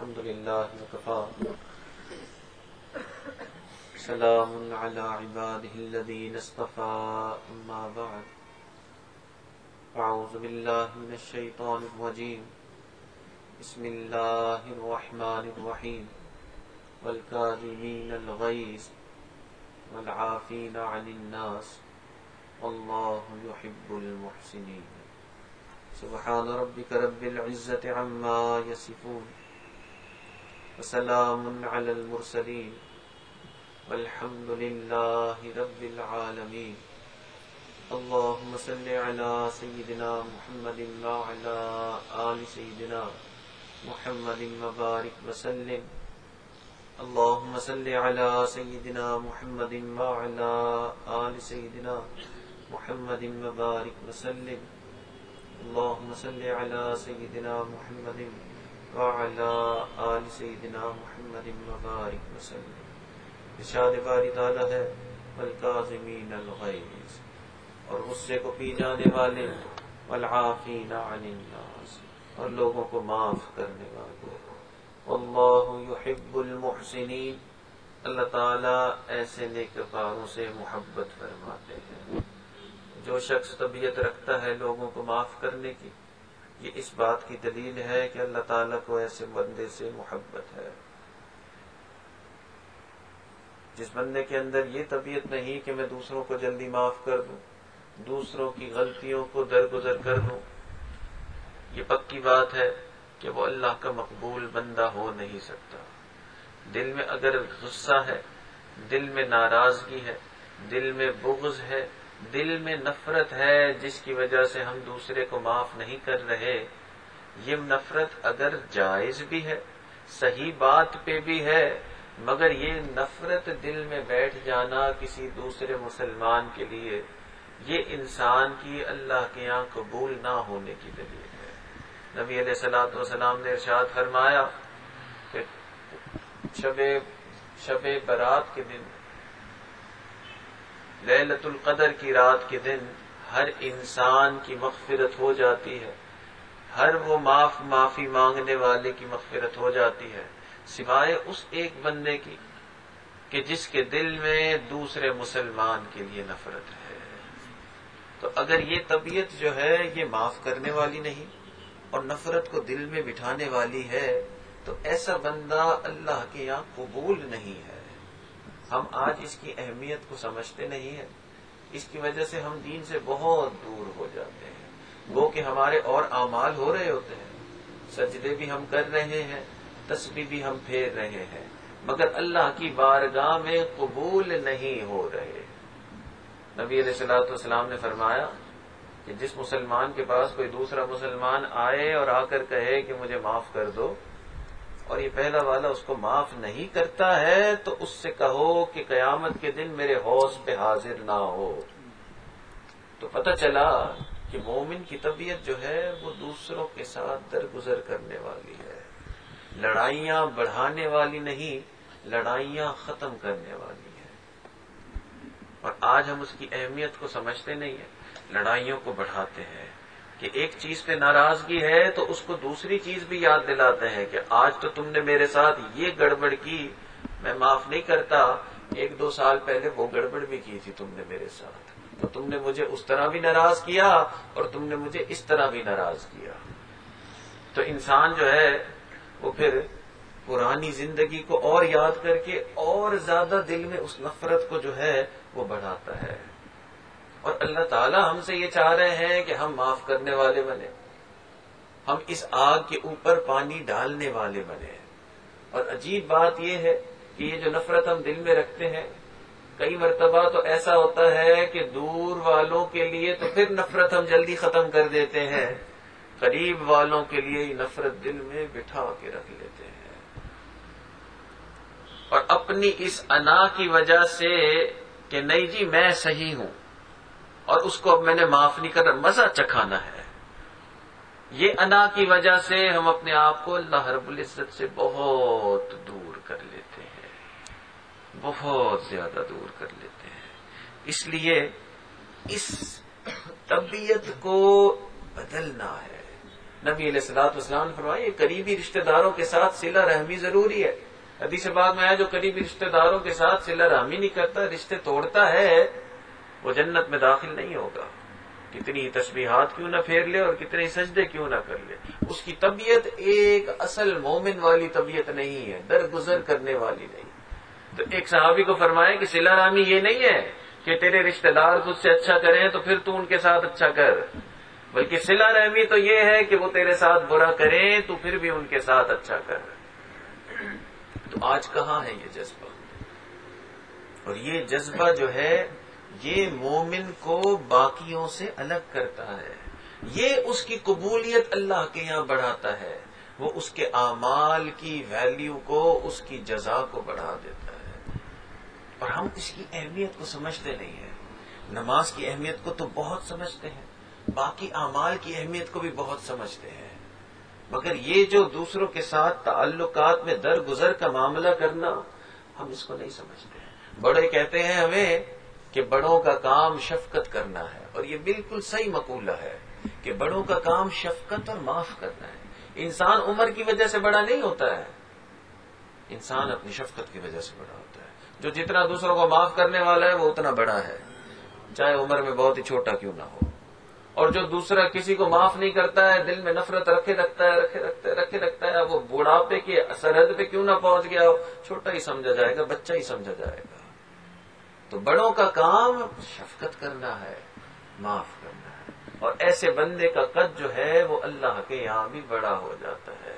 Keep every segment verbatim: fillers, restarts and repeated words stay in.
الحمد لله وكفى سلام على عباده الذين اصطفى أما بعد أعوذ بالله من الشيطان الرجيم بسم الله الرحمن الرحيم والكاظمين الغيظ والعافين عن الناس والله يحب المحسنين سبحان ربك رب العزة عما يصفون وسلام على المرسلين والحمد لله رب العالمين اللهم صل على سيدنا محمد وعلى آل سيدنا محمد وبارك وسلم اللهم صل على سيدنا محمد وعلى آل سيدنا محمد وبارك وسلم اللهم صل على سيدنا محمد وعلى آل سيدنا محمد وبارك وسلم. ارشاد باری تعالی ہے والکاظمین الغیظ، اور غصے کو پی جانے والے، والعافین عن الناس، اور لوگوں کو معاف کرنے والے. واللہ یحب المحسنین، اللہ تعالی ایسے نیکوکاروں سے محبت فرماتے ہیں. جو شخص طبیعت رکھتا ہے لوگوں کو معاف کرنے کی، یہ اس بات کی دلیل ہے کہ اللہ تعالیٰ کو ایسے بندے سے محبت ہے. جس بندے کے اندر یہ طبیعت نہیں کہ میں دوسروں کو جلدی معاف کر دوں، دوسروں کی غلطیوں کو درگزر کر دوں، یہ پکی بات ہے کہ وہ اللہ کا مقبول بندہ ہو نہیں سکتا. دل میں اگر غصہ ہے، دل میں ناراضگی ہے، دل میں بغض ہے، دل میں نفرت ہے جس کی وجہ سے ہم دوسرے کو معاف نہیں کر رہے، یہ نفرت اگر جائز بھی ہے، صحیح بات پہ بھی ہے، مگر یہ نفرت دل میں بیٹھ جانا کسی دوسرے مسلمان کے لیے، یہ انسان کی اللہ کے یہاں قبول نہ ہونے کی دلیل ہے. نبی علیہ الصلوۃ والسلام نے ارشاد فرمایا کہ شب شب برات کے دن، لیلۃ القدر کی رات کے دن، ہر انسان کی مغفرت ہو جاتی ہے، ہر وہ معاف معافی مانگنے والے کی مغفرت ہو جاتی ہے، سوائے اس ایک بندے کی کہ جس کے دل میں دوسرے مسلمان کے لیے نفرت ہے. تو اگر یہ طبیعت جو ہے یہ معاف کرنے والی نہیں اور نفرت کو دل میں بٹھانے والی ہے، تو ایسا بندہ اللہ کے یہاں قبول نہیں ہے. ہم آج اس کی اہمیت کو سمجھتے نہیں ہیں، اس کی وجہ سے ہم دین سے بہت دور ہو جاتے ہیں. وہ کہ ہمارے اور اعمال ہو رہے ہوتے ہیں، سجدے بھی ہم کر رہے ہیں، تسبیح بھی ہم پھیر رہے ہیں، مگر اللہ کی بارگاہ میں قبول نہیں ہو رہے. نبی علیہ الصلوۃ والسلام نے فرمایا کہ جس مسلمان کے پاس کوئی دوسرا مسلمان آئے اور آ کر کہے کہ مجھے معاف کر دو، اور یہ پہلا والا اس کو معاف نہیں کرتا ہے، تو اس سے کہو کہ قیامت کے دن میرے حوض پہ حاضر نہ ہو. تو پتہ چلا کہ مومن کی طبیعت جو ہے وہ دوسروں کے ساتھ درگزر کرنے والی ہے، لڑائیاں بڑھانے والی نہیں، لڑائیاں ختم کرنے والی ہے. اور آج ہم اس کی اہمیت کو سمجھتے نہیں ہیں، لڑائیوں کو بڑھاتے ہیں. کہ ایک چیز پہ ناراضگی ہے تو اس کو دوسری چیز بھی یاد دلاتے ہیں کہ آج تو تم نے میرے ساتھ یہ گڑبڑ کی، میں معاف نہیں کرتا، ایک دو سال پہلے وہ گڑبڑ بھی کی تھی تم نے میرے ساتھ، تو تم نے مجھے اس طرح بھی ناراض کیا اور تم نے مجھے اس طرح بھی ناراض کیا. تو انسان جو ہے وہ پھر پرانی زندگی کو اور یاد کر کے اور زیادہ دل میں اس نفرت کو جو ہے وہ بڑھاتا ہے. اور اللہ تعالی ہم سے یہ چاہ رہے ہیں کہ ہم معاف کرنے والے بنے، ہم اس آگ کے اوپر پانی ڈالنے والے بنے. اور عجیب بات یہ ہے کہ یہ جو نفرت ہم دل میں رکھتے ہیں، کئی مرتبہ تو ایسا ہوتا ہے کہ دور والوں کے لیے تو پھر نفرت ہم جلدی ختم کر دیتے ہیں، قریب والوں کے لیے نفرت دل میں بٹھا کے رکھ لیتے ہیں. اور اپنی اس انا کی وجہ سے کہ نہیں جی میں صحیح ہوں اور اس کو اب میں نے معاف نہیں کرنا، مزہ چکھانا ہے، یہ انا کی وجہ سے ہم اپنے آپ کو اللہ رب العزت سے بہت دور کر لیتے ہیں، بہت زیادہ دور کر لیتے ہیں. اس لیے اس طبیعت کو بدلنا ہے. نبی علیہ الصلوۃ والسلام نے فرمایا یہ قریبی رشتہ داروں کے ساتھ صلہ رحمی ضروری ہے. حدیث پاک میں آیا جو قریبی رشتہ داروں کے ساتھ صلہ رحمی نہیں کرتا، رشتے توڑتا ہے، وہ جنت میں داخل نہیں ہوگا. کتنی ہی تسبیحات کیوں نہ پھیر لے اور کتنے ہی سجدے کیوں نہ کر لے، اس کی طبیعت ایک اصل مومن والی طبیعت نہیں ہے، درگزر کرنے والی نہیں. تو ایک صحابی کو فرمایا کہ صلہ رحمی یہ نہیں ہے کہ تیرے رشتہ دار تجھ سے اچھا کریں تو پھر تو ان کے ساتھ اچھا کر، بلکہ صلہ رحمی تو یہ ہے کہ وہ تیرے ساتھ برا کریں تو پھر بھی ان کے ساتھ اچھا کر. تو آج کہاں ہے یہ جذبہ؟ اور یہ جذبہ جو ہے یہ مومن کو باقیوں سے الگ کرتا ہے، یہ اس کی قبولیت اللہ کے یہاں بڑھاتا ہے، وہ اس کے اعمال کی ویلیو کو، اس کی جزا کو بڑھا دیتا ہے. اور ہم اس کی اہمیت کو سمجھتے نہیں ہیں. نماز کی اہمیت کو تو بہت سمجھتے ہیں، باقی اعمال کی اہمیت کو بھی بہت سمجھتے ہیں، مگر یہ جو دوسروں کے ساتھ تعلقات میں درگزر کا معاملہ کرنا، ہم اس کو نہیں سمجھتے ہیں. بڑے کہتے ہیں ہمیں کہ بڑوں کا کام شفقت کرنا ہے، اور یہ بالکل صحیح مقولہ ہے کہ بڑوں کا کام شفقت اور معاف کرنا ہے. انسان عمر کی وجہ سے بڑا نہیں ہوتا ہے، انسان اپنی شفقت کی وجہ سے بڑا ہوتا ہے. جو جتنا دوسروں کو معاف کرنے والا ہے وہ اتنا بڑا ہے، چاہے عمر میں بہت ہی چھوٹا کیوں نہ ہو. اور جو دوسرا کسی کو معاف نہیں کرتا ہے، دل میں نفرت رکھے رکھتا ہے رکھے رکھتا ہے رکھے رکھتا ہے وہ بڑھاپے کی سرحد پہ کیوں نہ پہنچ گیا ہو، چھوٹا ہی سمجھا جائے گا، بچہ ہی سمجھا جائے گا. تو بڑوں کا کام شفقت کرنا ہے، معاف کرنا ہے، اور ایسے بندے کا قد جو ہے وہ اللہ کے یہاں بھی بڑا ہو جاتا ہے.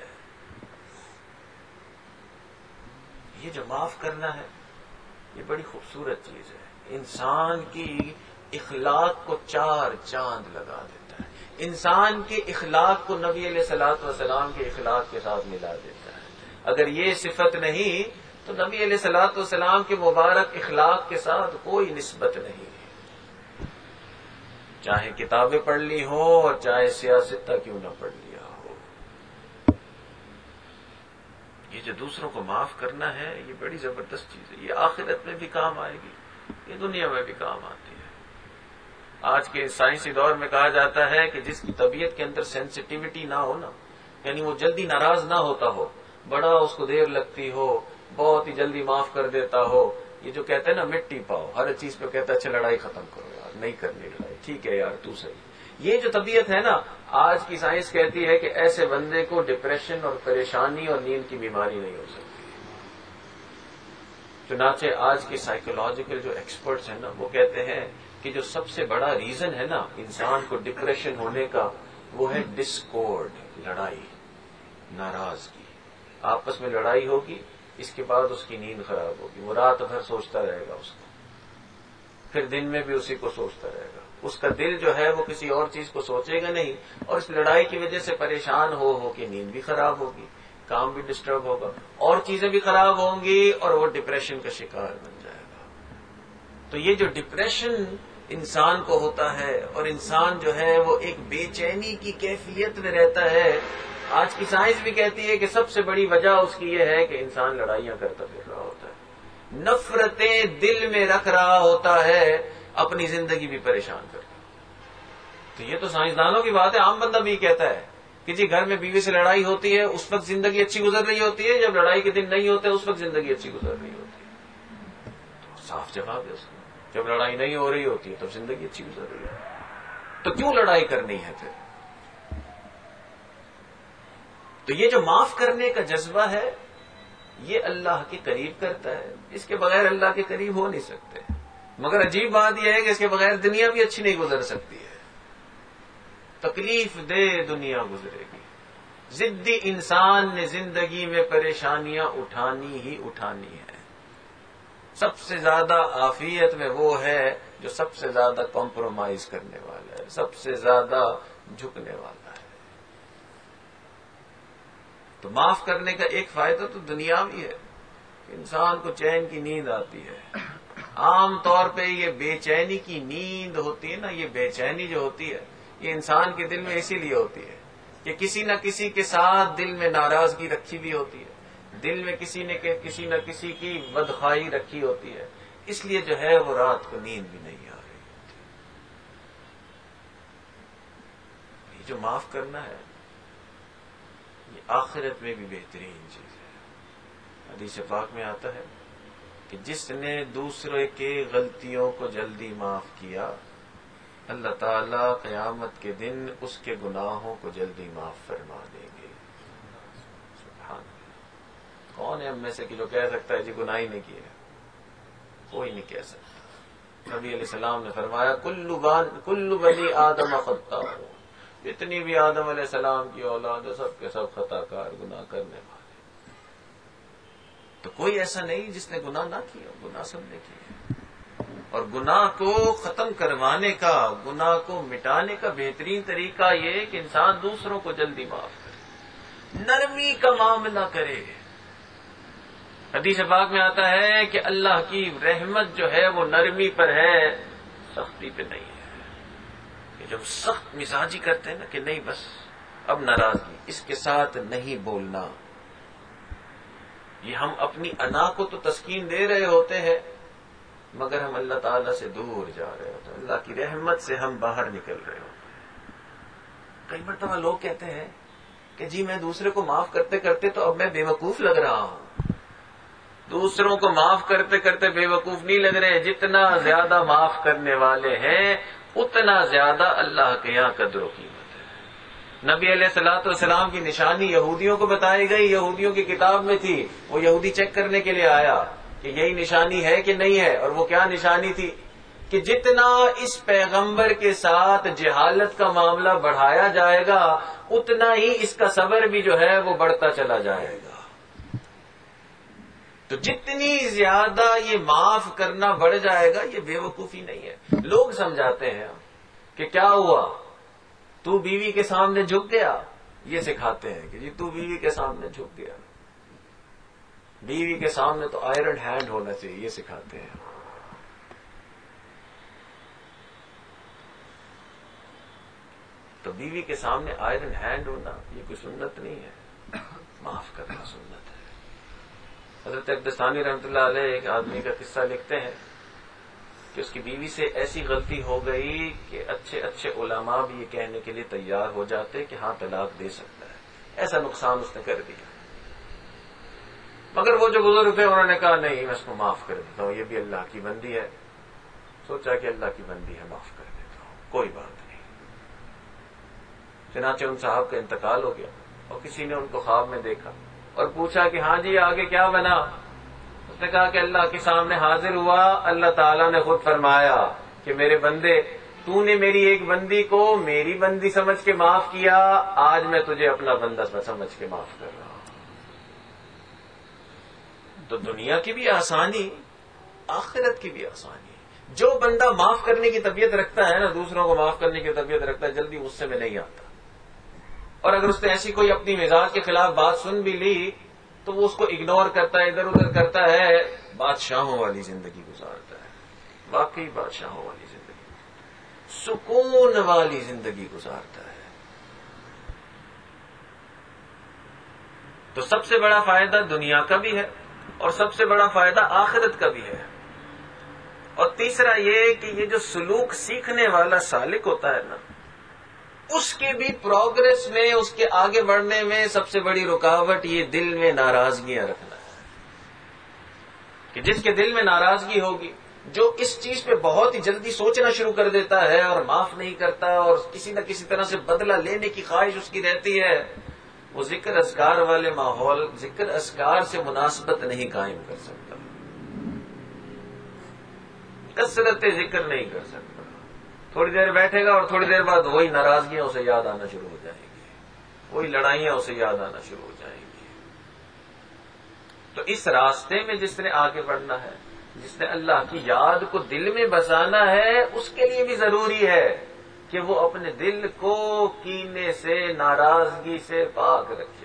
یہ جو معاف کرنا ہے یہ بڑی خوبصورت چیز ہے، انسان کی اخلاق کو چار چاند لگا دیتا ہے، انسان کے اخلاق کو نبی علیہ الصلوۃ والسلام کے اخلاق کے ساتھ ملا دیتا ہے. اگر یہ صفت نہیں تو نبی علیہ الصلوۃ والسلام کے مبارک اخلاق کے ساتھ کوئی نسبت نہیں ہے، چاہے کتابیں پڑھ لی ہو اور چاہے سیاستہ کیوں نہ پڑھ لیا ہو. یہ جو دوسروں کو معاف کرنا ہے یہ بڑی زبردست چیز ہے، یہ آخرت میں بھی کام آئے گی، یہ دنیا میں بھی کام آتی ہے. آج کے سائنسی دور میں کہا جاتا ہے کہ جس کی طبیعت کے اندر سینسٹیوٹی نہ ہو نا، یعنی وہ جلدی ناراض نہ ہوتا ہو، بڑا اس کو دیر لگتی ہو، بہت ہی جلدی معاف کر دیتا ہو، یہ جو کہتے ہیں نا مٹی پاؤ، ہر چیز پہ کہتا ہے اچھا لڑائی ختم کرو یار، نہیں کرنی لڑائی، ٹھیک ہے یار تو صحیح. یہ جو طبیعت ہے نا، آج کی سائنس کہتی ہے کہ ایسے بندے کو ڈپریشن اور پریشانی اور نیند کی بیماری نہیں ہو سکتی. چنانچہ آج کے سائیکولوجیکل جو ایکسپرٹس ہیں نا وہ کہتے ہیں کہ جو سب سے بڑا ریزن ہے نا انسان کو ڈپریشن ہونے کا وہ ہے ڈسکورڈ، لڑائی، ناراضگی. آپس میں لڑائی ہوگی، اس کے بعد اس کی نیند خراب ہوگی، وہ رات بھر سوچتا رہے گا اس کو، پھر دن میں بھی اسی کو سوچتا رہے گا. اس کا دل جو ہے وہ کسی اور چیز کو سوچے گا نہیں، اور اس لڑائی کی وجہ سے پریشان ہو ہو کے نیند بھی خراب ہوگی، کام بھی ڈسٹرب ہوگا، اور چیزیں بھی خراب ہوں گی، اور وہ ڈپریشن کا شکار بن جائے گا. تو یہ جو ڈپریشن انسان کو ہوتا ہے اور انسان جو ہے وہ ایک بے چینی کی کیفیت میں رہتا ہے، آج کی سائنس بھی کہتی ہے کہ سب سے بڑی وجہ اس کی یہ ہے کہ انسان لڑائیاں کرتا پھر رہا ہوتا ہے، نفرتیں دل میں رکھ رہا ہوتا ہے، اپنی زندگی بھی پریشان کر. تو یہ تو سائنسدانوں کی بات ہے، عام بندہ بھی کہتا ہے کہ جی گھر میں بیوی سے لڑائی ہوتی ہے اس وقت زندگی اچھی گزر رہی ہوتی ہے، جب لڑائی کے دن نہیں ہوتے اس وقت زندگی اچھی گزر رہی ہوتی ہے. تو صاف جواب ہے اس کا، جب لڑائی نہیں ہو رہی ہوتی ہے تب زندگی اچھی گزر رہی ہے. تو کیوں لڑائی کرنی ہے پھر؟ تو یہ جو معاف کرنے کا جذبہ ہے یہ اللہ کے قریب کرتا ہے، اس کے بغیر اللہ کے قریب ہو نہیں سکتے. مگر عجیب بات یہ ہے کہ اس کے بغیر دنیا بھی اچھی نہیں گزر سکتی ہے، تکلیف دے دنیا گزرے گی. ضدی انسان نے زندگی میں پریشانیاں اٹھانی ہی اٹھانی ہے. سب سے زیادہ عافیت میں وہ ہے جو سب سے زیادہ کمپرومائز کرنے والا ہے، سب سے زیادہ جھکنے والا ہے. تو معاف کرنے کا ایک فائدہ تو دنیاوی ہے، انسان کو چین کی نیند آتی ہے. عام طور پہ یہ بے چینی کی نیند ہوتی ہے نا، یہ بے چینی جو ہوتی ہے یہ انسان کے دل میں اسی لیے ہوتی ہے کہ کسی نہ کسی کے ساتھ دل میں ناراضگی رکھی ہوئی ہوتی ہے، دل میں کسی نے کسی نہ کسی کی بدخواہی رکھی ہوتی ہے، اس لیے جو ہے وہ رات کو نیند بھی نہیں آ رہی ہوتی. یہ جو معاف کرنا ہے یہ آخرت میں بھی بہترین چیز ہے. حدیث پاک میں آتا ہے کہ جس نے دوسرے کے غلطیوں کو جلدی معاف کیا اللہ تعالیٰ قیامت کے دن اس کے گناہوں کو جلدی معاف فرما دیں گے. سبحان اللہ. کون ہے ہم میں سے کہ جو کہہ سکتا ہے جی گناہ ہی نہیں کیا؟ کوئی نہیں کہہ سکتا. نبی علیہ السلام نے فرمایا کل بنی آدم خطاء، جتنی بھی آدم علیہ السلام کی اولاد ہے سب کے سب خطا کار گناہ کرنے والے. تو کوئی ایسا نہیں جس نے گناہ نہ کیا، گناہ سب نے کیا. اور گناہ کو ختم کروانے کا، گناہ کو مٹانے کا بہترین طریقہ یہ کہ انسان دوسروں کو جلدی معاف کرے، نرمی کا معاملہ کرے. حدیث پاک میں آتا ہے کہ اللہ کی رحمت جو ہے وہ نرمی پر ہے، سختی پہ نہیں ہے. کہ جب سخت مزاجی کرتے ہیں نا کہ نہیں بس اب ناراضگی، اس کے ساتھ نہیں بولنا، یہ ہم اپنی انا کو تو تسکین دے رہے ہوتے ہیں مگر ہم اللہ تعالیٰ سے دور جا رہے ہوتے ہیں، اللہ کی رحمت سے ہم باہر نکل رہے ہوتے ہیں. کئی مرتبہ لوگ کہتے ہیں کہ جی میں دوسرے کو معاف کرتے کرتے تو اب میں بے وقوف لگ رہا ہوں. دوسروں کو معاف کرتے کرتے بے وقوف نہیں لگ رہے. جتنا زیادہ معاف کرنے والے ہیں اتنا زیادہ اللہ کے یہاں قدر و قیمت ہے. نبی علیہ الصلوۃ والسلام کی نشانی یہودیوں کو بتائی گئی، یہودیوں کی کتاب میں تھی. وہ یہودی چیک کرنے کے لیے آیا کہ یہی نشانی ہے کہ نہیں ہے. اور وہ کیا نشانی تھی کہ جتنا اس پیغمبر کے ساتھ جہالت کا معاملہ بڑھایا جائے گا اتنا ہی اس کا صبر بھی جو ہے وہ بڑھتا چلا جائے گا. تو جتنی زیادہ یہ معاف کرنا بڑھ جائے گا یہ بے وقوفی نہیں ہے. لوگ سمجھاتے ہیں کہ کیا ہوا تو بیوی کے سامنے جھک گیا، یہ سکھاتے ہیں کہ جی تو بیوی کے سامنے جھک گیا. بیوی کے سامنے تو آئرن ہینڈ ہونا چاہیے، یہ سکھاتے ہیں. تو بیوی کے سامنے آئرن ہینڈ ہونا یہ کوئی سنت نہیں ہے، معاف کرنا سنت ہے. حضرت عبدالثانی رحمۃ اللہ علیہ ایک آدمی کا قصہ لکھتے ہیں کہ اس کی بیوی سے ایسی غلطی ہو گئی کہ اچھے اچھے علماء بھی یہ کہنے کے لیے تیار ہو جاتے کہ ہاں طلاق دے سکتا ہے، ایسا نقصان اس نے کر دیا. مگر وہ جو بزرگ تھے انہوں نے کہا نہیں میں اس کو معاف کر دیتا ہوں، یہ بھی اللہ کی بندی ہے. سوچا کہ اللہ کی بندی ہے معاف کر دیتا ہوں، کوئی بات نہیں. چنانچہ ان صاحب کا انتقال ہو گیا اور کسی نے ان کو خواب میں دیکھا اور پوچھا کہ ہاں جی آگے کیا بنا؟ اس نے کہا کہ اللہ کے سامنے حاضر ہوا، اللہ تعالیٰ نے خود فرمایا کہ میرے بندے تو نے میری ایک بندی کو میری بندی سمجھ کے معاف کیا، آج میں تجھے اپنا بندہ سمجھ کے معاف کر رہا ہوں. تو دنیا کی بھی آسانی، آخرت کی بھی آسانی. جو بندہ معاف کرنے کی طبیعت رکھتا ہے نا، دوسروں کو معاف کرنے کی طبیعت رکھتا ہے، جلدی غصے میں نہیں آتا. اور اگر اس نے ایسی کوئی اپنی مزاج کے خلاف بات سن بھی لی تو وہ اس کو اگنور کرتا ہے، ادھر ادھر کرتا ہے، بادشاہوں والی زندگی گزارتا ہے. واقعی بادشاہوں والی زندگی، سکون والی زندگی گزارتا ہے. تو سب سے بڑا فائدہ دنیا کا بھی ہے اور سب سے بڑا فائدہ آخرت کا بھی ہے. اور تیسرا یہ کہ یہ جو سلوک سیکھنے والا سالک ہوتا ہے نا، اس کے بھی پروگرس میں، اس کے آگے بڑھنے میں سب سے بڑی رکاوٹ یہ دل میں ناراضگیاں رکھنا ہے. کہ جس کے دل میں ناراضگی ہوگی، جو اس چیز پہ بہت ہی جلدی سوچنا شروع کر دیتا ہے اور معاف نہیں کرتا اور کسی نہ کسی طرح سے بدلہ لینے کی خواہش اس کی رہتی ہے، وہ ذکر اذکار والے ماحول، ذکر اذکار سے مناسبت نہیں قائم کر سکتا، کثرت ذکر نہیں کر سکتا. تھوڑی دیر بیٹھے گا اور تھوڑی دیر بعد وہی ناراضگیاں اسے یاد آنا شروع ہو جائیں گی، وہی لڑائیاں اسے یاد آنا شروع ہو جائیں گی. تو اس راستے میں جس نے آگے بڑھنا ہے، جس نے اللہ کی یاد کو دل میں بسانا ہے، اس کے لیے بھی ضروری ہے کہ وہ اپنے دل کو کینے سے، ناراضگی سے پاک رکھے.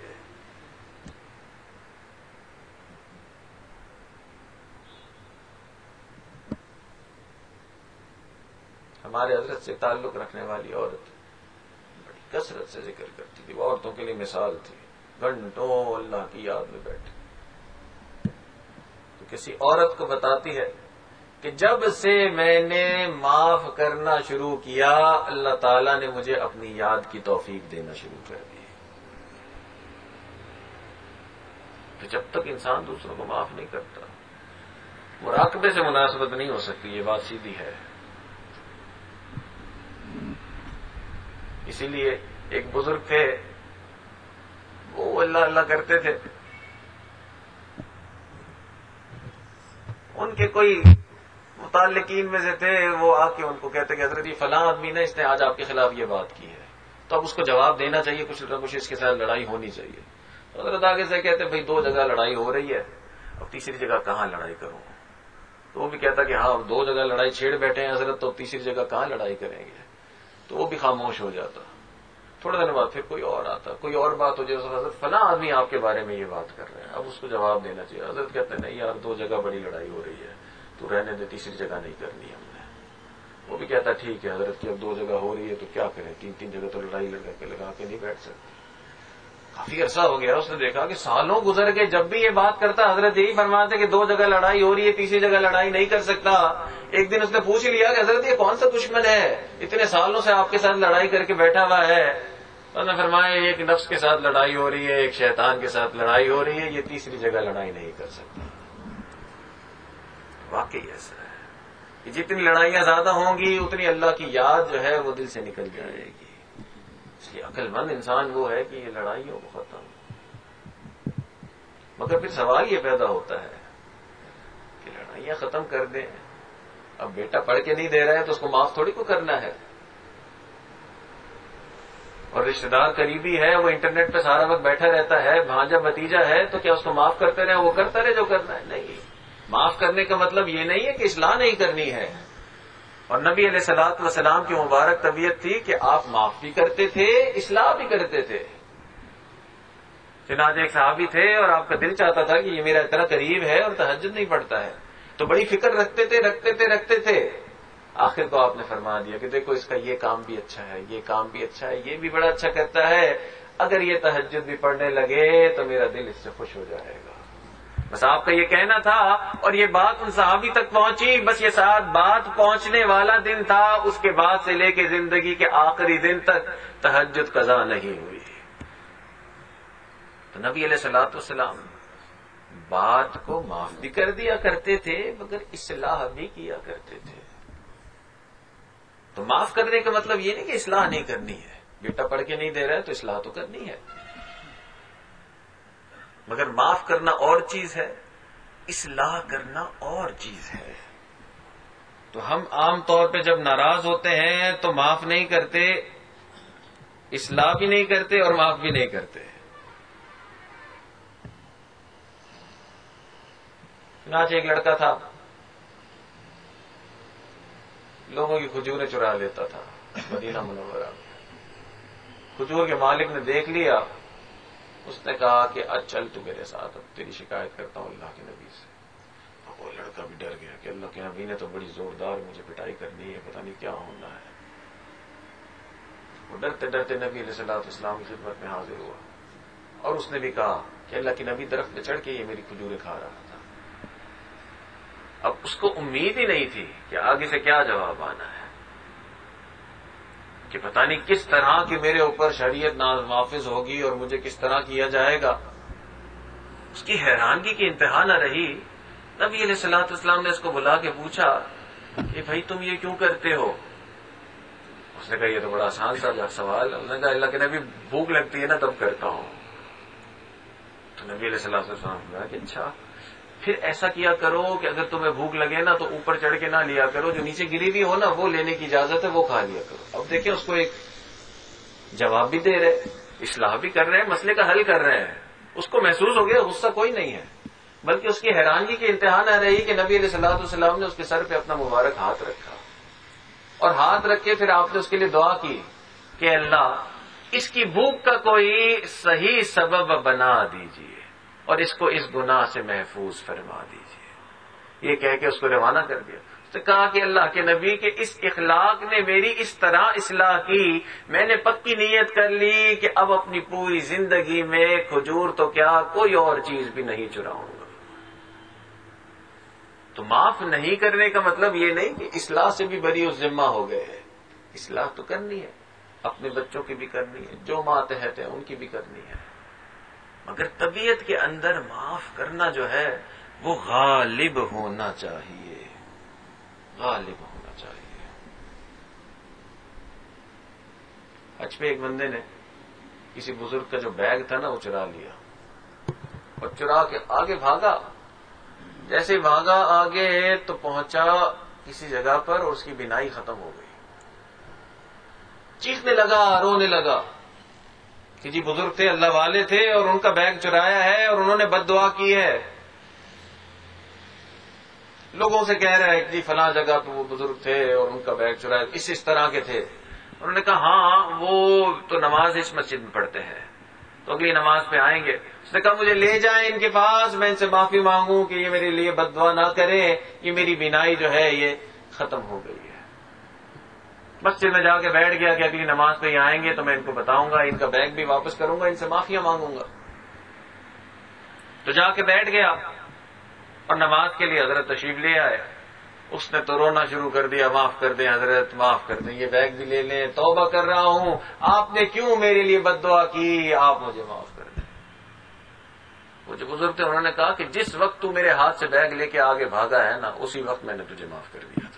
ہمارے حضرت سے تعلق رکھنے والی عورت بڑی کثرت سے ذکر کرتی تھی، وہ عورتوں کے لیے مثال تھی، گھنٹوں اللہ کی یاد میں بیٹھے. تو کسی عورت کو بتاتی ہے کہ جب سے میں نے معاف کرنا شروع کیا اللہ تعالیٰ نے مجھے اپنی یاد کی توفیق دینا شروع کر دی. تو جب تک انسان دوسروں کو معاف نہیں کرتا، مراقبے سے مناسبت نہیں ہو سکتی، یہ بات سیدھی ہے۔ اسی لیے ایک بزرگ تھے، وہ اللہ اللہ کرتے تھے، ان کے کوئی متعلقین میں سے تھے، وہ آ کے ان کو کہتے کہ حضرت یہ فلاں آدمی نے اس نے آج آپ کے خلاف یہ بات کی ہے، تو اب اس کو جواب دینا چاہیے، کچھ نہ کچھ اس کے ساتھ لڑائی ہونی چاہیے۔ حضرت آگے سے کہتے بھائی دو جگہ لڑائی ہو رہی ہے، اب تیسری جگہ کہاں لڑائی کروں؟ تو وہ بھی کہتا کہ ہاں دو جگہ لڑائی چھیڑ بیٹھے ہیں حضرت، تو تیسری جگہ کہاں لڑائی کریں گے؟ تو وہ بھی خاموش ہو جاتا۔ تھوڑے دن بعد پھر کوئی اور آتا، کوئی اور بات ہو جائے، حضرت فلاں آدمی آپ کے بارے میں یہ بات کر رہے ہیں، اب اس کو جواب دینا چاہیے۔ حضرت کہتے ہیں نہیں یار، دو جگہ بڑی لڑائی ہو رہی ہے، تو رہنے دے، تیسری جگہ نہیں کرنی ہم نے۔ وہ بھی کہتا ٹھیک ہے حضرت کی اب دو جگہ ہو رہی ہے تو کیا کریں، تین تین جگہ تو لڑائی لگا کے لگا کے نہیں بیٹھ سکتے۔ کافی عرصہ ہو گیا، اس نے دیکھا کہ سالوں گزر گئے، جب بھی یہ بات کرتا حضرت یہی فرماتے کہ دو جگہ لڑائی ہو رہی ہے، تیسری جگہ لڑائی نہیں کر سکتا۔ ایک دن اس نے پوچھ لیا کہ حضرت یہ کون سا دشمن ہے اتنے سالوں سے آپ کے ساتھ لڑائی کر کے بیٹھا ہوا ہے؟ انہوں نے فرمایا ایک نفس کے ساتھ لڑائی ہو رہی ہے، ایک شیطان کے ساتھ لڑائی ہو رہی ہے، یہ تیسری جگہ لڑائی نہیں کر سکتا۔ واقعی ایسا ہے کہ جتنی لڑائیاں زیادہ ہوں گی اتنی اللہ کی یاد جو ہے وہ دل سے نکل جائے گی۔ اس لیے عقل مند انسان وہ ہے کہ یہ لڑائیوں کو ختم۔ مگر پھر سوال یہ پیدا ہوتا ہے کہ لڑائیاں ختم کر دیں، اب بیٹا پڑھ کے نہیں دے رہا ہے تو اس کو معاف تھوڑی کو کرنا ہے، اور رشتہ دار قریبی ہے وہ انٹرنیٹ پہ سارا وقت بیٹھا رہتا ہے، بھانجا بھتیجا ہے، تو کیا اس کو معاف کرتے رہے وہ کرتا رہے جو کرنا ہے؟ نہیں، معاف کرنے کا مطلب یہ نہیں ہے کہ اصلاح نہیں کرنی ہے۔ اور نبی علیہ الصلوۃ والسلام کی مبارک طبیعت تھی کہ آپ معاف بھی کرتے تھے، اصلاح بھی کرتے تھے۔ چنانچہ ایک صحابی تھے اور آپ کا دل چاہتا تھا کہ یہ میرا اتنا قریب ہے اور تہجد نہیں پڑھتا ہے، تو بڑی فکر رکھتے تھے رکھتے تھے رکھتے تھے آخر کو آپ نے فرما دیا کہ دیکھو اس کا یہ کام بھی اچھا ہے، یہ کام بھی اچھا ہے، یہ بھی بڑا اچھا کرتا ہے، اگر یہ تہجد بھی پڑھنے لگے تو میرا دل اس سے خوش ہو جائے گا۔ بس آپ کا یہ کہنا تھا، اور یہ بات ان صحابی تک پہنچی، بس یہ ساتھ بات پہنچنے والا دن تھا، اس کے بعد سے لے کے زندگی کے آخری دن تک تہجد قضا نہیں ہوئی۔ تو نبی علیہ الصلوۃ والسلام بات کو معاف بھی کر دیا کرتے تھے مگر اصلاح بھی کیا کرتے تھے۔ تو معاف کرنے کا مطلب یہ نہیں کہ اصلاح نہیں کرنی ہے، بیٹا پڑھ کے نہیں دے رہا ہے تو اصلاح تو کرنی ہے، مگر معاف کرنا اور چیز ہے، اصلاح کرنا اور چیز ہے۔ تو ہم عام طور پہ جب ناراض ہوتے ہیں تو معاف نہیں کرتے، اصلاح بھی نہیں کرتے اور معاف بھی نہیں کرتے۔ چنانچہ ایک لڑکا تھا، لوگوں کی کھجوریں چرا لیتا تھا مدینہ منورہ میں۔ کھجور کے مالک نے دیکھ لیا، اس نے کہا کہ آج چل تو میرے ساتھ، اب تیری شکایت کرتا ہوں اللہ کے نبی سے۔ اب وہ لڑکا بھی ڈر گیا کہ اللہ کے نبی نے تو بڑی زوردار مجھے پٹائی کرنی ہے، پتہ نہیں کیا ہونا ہے۔ وہ ڈرتے ڈرتے نبی علیہ الصلوۃ والسلام کی خدمت میں حاضر ہوا، اور اس نے بھی کہا کہ اللہ کے نبی درخت پہ چڑھ کے یہ میری کھجوریں کھا رہا تھا۔ اب اس کو امید ہی نہیں تھی کہ آگے سے کیا جواب آنا ہے، کہ پتہ نہیں کس طرح کی میرے اوپر شریعت نافذ ہوگی اور مجھے کس طرح کیا جائے گا۔ اس کی حیرانگی کی انتہا نہ رہی۔ نبی علیہ الصلوۃ والسلام نے اس کو بلا کے پوچھا کہ بھائی تم یہ کیوں کرتے ہو؟ اس نے کہا یہ تو بڑا آسان سا سوال۔ اس نے کہا اللہ کے نبی بھوک لگتی ہے نا تب کرتا ہوں۔ تو نبی علیہ الصلوۃ والسلام نے کہا کہ اچھا پھر ایسا کیا کرو کہ اگر تمہیں بھوک لگے نا تو اوپر چڑھ کے نہ لیا کرو، جو نیچے گری ہوئی ہو نا وہ لینے کی اجازت ہے، وہ کھا لیا کرو۔ اب دیکھیں اس کو ایک جواب بھی دے رہے، اصلاح بھی کر رہے ہیں، مسئلے کا حل کر رہے ہیں۔ اس کو محسوس ہو گیا غصہ کوئی نہیں ہے، بلکہ اس کی حیرانگی کی انتہا نہ رہی کہ نبی علیہ الصلوۃ والسلام نے اس کے سر پہ اپنا مبارک ہاتھ رکھا، اور ہاتھ رکھ کے پھر آپ نے اس کے لیے دعا کی کہ اللہ اس کی بھوک کا کوئی صحیح سبب بنا دیجیے اور اس کو اس گناہ سے محفوظ فرما دیجیے۔ یہ کہہ کے اس کو روانہ کر دیا۔ اس نے کہا کہ اللہ کے نبی کے اس اخلاق نے میری اس طرح اصلاح کی، میں نے پکی نیت کر لی کہ اب اپنی پوری زندگی میں کھجور تو کیا کوئی اور چیز بھی نہیں چراؤں گا۔ تو معاف نہیں کرنے کا مطلب یہ نہیں کہ اصلاح سے بھی بری اس ذمہ ہو گئے ہیں، اصلاح تو کرنی ہے، اپنے بچوں کی بھی کرنی ہے، جو ماتحت ہیں ان کی بھی کرنی ہے، مگر طبیعت کے اندر معاف کرنا جو ہے وہ غالب ہونا چاہیے، غالب ہونا چاہیے۔ حج پہ ایک بندے نے کسی بزرگ کا جو بیگ تھا نا وہ چرا لیا اور چرا کے آگے بھاگا۔ جیسے بھاگا آگے تو پہنچا کسی جگہ پر اور اس کی بینائی ختم ہو گئی۔ چیخنے لگا، رونے لگا کہ جی بزرگ تھے، اللہ والے تھے اور ان کا بیگ چرایا ہے اور انہوں نے بد دعا کی ہے۔ لوگوں سے کہہ رہا ہے کہ جی فلاں جگہ پہ وہ بزرگ تھے اور ان کا بیگ چرایا، اس اس طرح کے تھے۔ انہوں نے کہا ہاں وہ تو نماز اس مسجد میں پڑھتے ہیں، تو اگلی نماز پہ آئیں گے۔ اس نے کہا مجھے لے جائیں ان کے پاس، میں ان سے معافی مانگوں کہ یہ میرے لیے بد دعا نہ کریں، یہ میری بینائی جو ہے یہ ختم ہو گئی ہے۔ مسجد میں جا کے بیٹھ گیا کہ اگلی نماز پہ یہ آئیں گے تو میں ان کو بتاؤں گا، ان کا بیگ بھی واپس کروں گا، ان سے معافیاں مانگوں گا۔ تو جا کے بیٹھ گیا اور نماز کے لیے حضرت تشریف لے آئے۔ اس نے تو رونا شروع کر دیا، معاف کر دیں حضرت، معاف کر دیں، یہ بیگ بھی لے لیں، توبہ کر رہا ہوں، آپ نے کیوں میرے لیے بد دعا کی، آپ مجھے معاف کر دیں۔ وہ جو بزرگ تھے انہوں نے کہا کہ جس وقت تو میرے ہاتھ سے بیگ لے کے آگے بھاگا ہے نا، اسی وقت میں نے تجھے معاف کر دیا تھا۔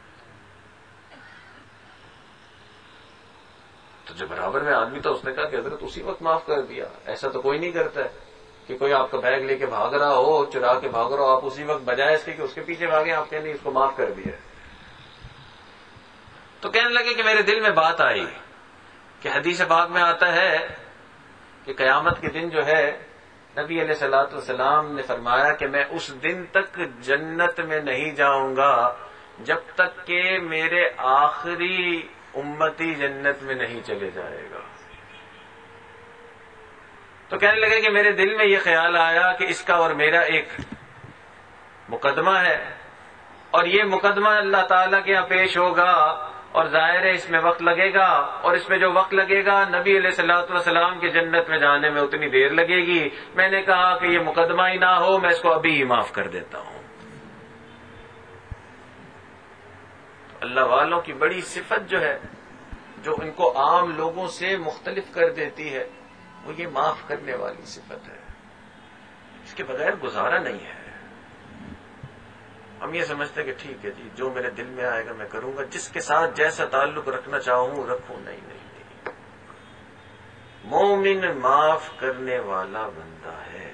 تو جو برابر میں آدمی تھا اس نے کہا کہ حضرت اسی وقت معاف کر دیا، ایسا تو کوئی نہیں کرتا ہے کہ کوئی آپ کا بیگ لے کے بھاگ رہا ہو، چرا کے بھاگ رہا ہو، آپ اسی وقت بجائے اس کے کہ اس کے پیچھے بھاگیں آپ کہنے اس کو معاف کر دیا۔ تو کہنے لگے کہ میرے دل میں بات آئی کہ حدیث پاک میں آتا ہے کہ قیامت کے دن جو ہے نبی علیہ الصلوۃ والسلام نے فرمایا کہ میں اس دن تک جنت میں نہیں جاؤں گا جب تک کہ میرے آخری امتی جنت میں نہیں چلے جائے گا۔ تو کہنے لگے کہ میرے دل میں یہ خیال آیا کہ اس کا اور میرا ایک مقدمہ ہے اور یہ مقدمہ اللہ تعالیٰ کے یہاں پیش ہوگا اور ظاہر ہے اس میں وقت لگے گا، اور اس میں جو وقت لگے گا نبی علیہ الصلوۃ والسلام کے جنت میں جانے میں اتنی دیر لگے گی۔ میں نے کہا کہ یہ مقدمہ ہی نہ ہو، میں اس کو ابھی ہی معاف کر دیتا ہوں۔ اللہ والوں کی بڑی صفت جو ہے جو ان کو عام لوگوں سے مختلف کر دیتی ہے وہ یہ معاف کرنے والی صفت ہے، اس کے بغیر گزارا نہیں ہے۔ ہم یہ سمجھتے ہیں کہ ٹھیک ہے جی جو میرے دل میں آئے گا میں کروں گا، جس کے ساتھ جیسا تعلق رکھنا چاہوں رکھوں، نہیں نہیں نہیں۔ مومن معاف کرنے والا بندہ ہے۔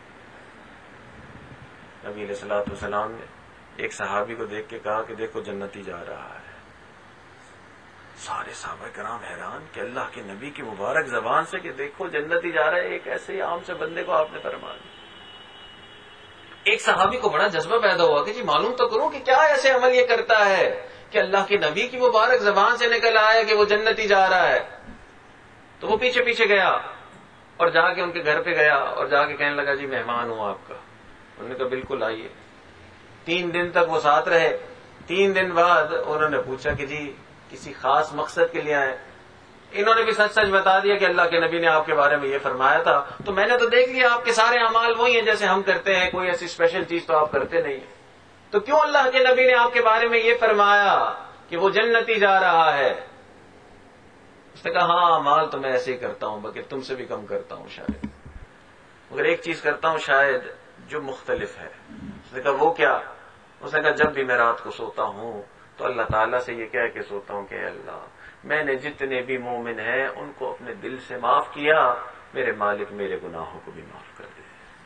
نبی علیہ الصلوۃ والسلام نے ایک صحابی کو دیکھ کے کہا کہ دیکھو جنتی جا رہا ہے۔ سارے صحابہ کرام حیران کہ اللہ کے نبی کی مبارک زبان سے کہ دیکھو جنتی جا رہا ہے، ایک ایسے عام سے بندے کو آپ نے فرما دیا۔ ایک صحابی کو بڑا جذبہ پیدا ہوا کہ جی معلوم تو کروں کہ کیا ایسے عمل یہ کرتا ہے کہ اللہ کے نبی کی مبارک زبان سے نکل آیا کہ وہ جنتی جا رہا ہے۔ تو وہ پیچھے پیچھے گیا اور جا کے ان کے گھر پہ گیا اور جا کے کہنے لگا جی مہمان ہوں آپ کا۔ انہوں نے کہا بالکل آئیے۔ تین دن تک وہ ساتھ رہے۔ تین دن بعد انہوں نے پوچھا کہ جی کسی خاص مقصد کے لیے آئے؟ انہوں نے بھی سچ سچ بتا دیا کہ اللہ کے نبی نے آپ کے بارے میں یہ فرمایا تھا، تو میں نے تو دیکھ لیا آپ کے سارے اعمال وہی ہیں جیسے ہم کرتے ہیں، کوئی ایسی اسپیشل چیز تو آپ کرتے نہیں ہیں، تو کیوں اللہ کے نبی نے آپ کے بارے میں یہ فرمایا کہ وہ جنتی جا رہا ہے؟ اس نے کہا ہاں اعمال تو میں ایسے ہی کرتا ہوں بلکہ تم سے بھی کم کرتا ہوں شاید، مگر ایک چیز کرتا ہوں شاید جو مختلف ہے۔ اس نے کہا وہ کیا؟ اس نے کہا جب بھی میں رات کو سوتا ہوں تو اللہ تعالیٰ سے یہ کہہ کے سوتا ہوں کہ اے اللہ میں نے جتنے بھی مومن ہیں ان کو اپنے دل سے معاف کیا، میرے مالک میرے گناہوں کو بھی معاف کر دے۔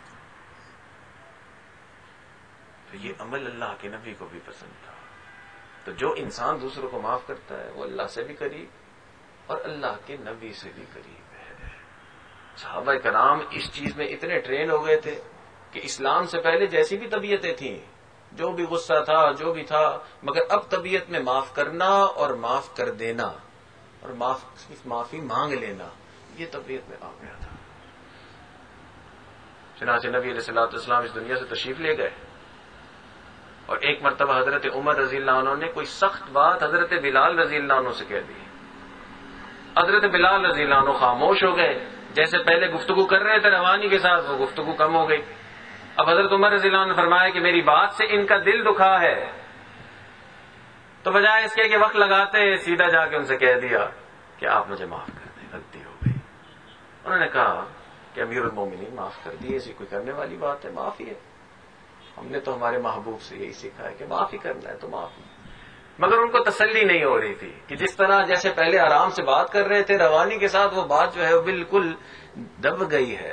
تو یہ عمل اللہ کے نبی کو بھی پسند تھا۔ تو جو انسان دوسروں کو معاف کرتا ہے وہ اللہ سے بھی قریب اور اللہ کے نبی سے بھی قریب ہے۔ صحابہ کرام اس چیز میں اتنے ٹرین ہو گئے تھے کہ اسلام سے پہلے جیسی بھی طبیعتیں تھیں، جو بھی غصہ تھا جو بھی تھا، مگر اب طبیعت میں معاف کرنا اور معاف کر دینا اور معاف معافی مانگ لینا یہ طبیعت میں آ گیا تھا۔ چنانچہ نبی علیہ الصلوۃ والسلام اس دنیا سے تشریف لے گئے اور ایک مرتبہ حضرت عمر رضی اللہ عنہ نے کوئی سخت بات حضرت بلال رضی اللہ عنہ سے کہہ دی۔ حضرت بلال رضی اللہ عنہ خاموش ہو گئے، جیسے پہلے گفتگو کر رہے تھے روانی کے ساتھ، وہ گفتگو کم ہو گئی۔ اب حضرت عمر رضی اللہ عنہ نے فرمایا کہ میری بات سے ان کا دل دکھا ہے، تو بجائے اس کے کہ وقت لگاتے سیدھا جا کے ان سے کہہ دیا کہ آپ مجھے معاف کر دیں، غلطی ہو گئی۔ انہوں نے کہا کہ امیر المومنین معاف کر دیے، ایسی کوئی کرنے والی بات ہے؟ معافی ہے. ہم نے تو ہمارے محبوب سے یہی سیکھا ہے کہ معافی کرنا ہے تو معافی. مگر ان کو تسلی نہیں ہو رہی تھی کہ جس طرح جیسے پہلے آرام سے بات کر رہے تھے روانی کے ساتھ، وہ بات جو ہے وہ بالکل دب گئی ہے.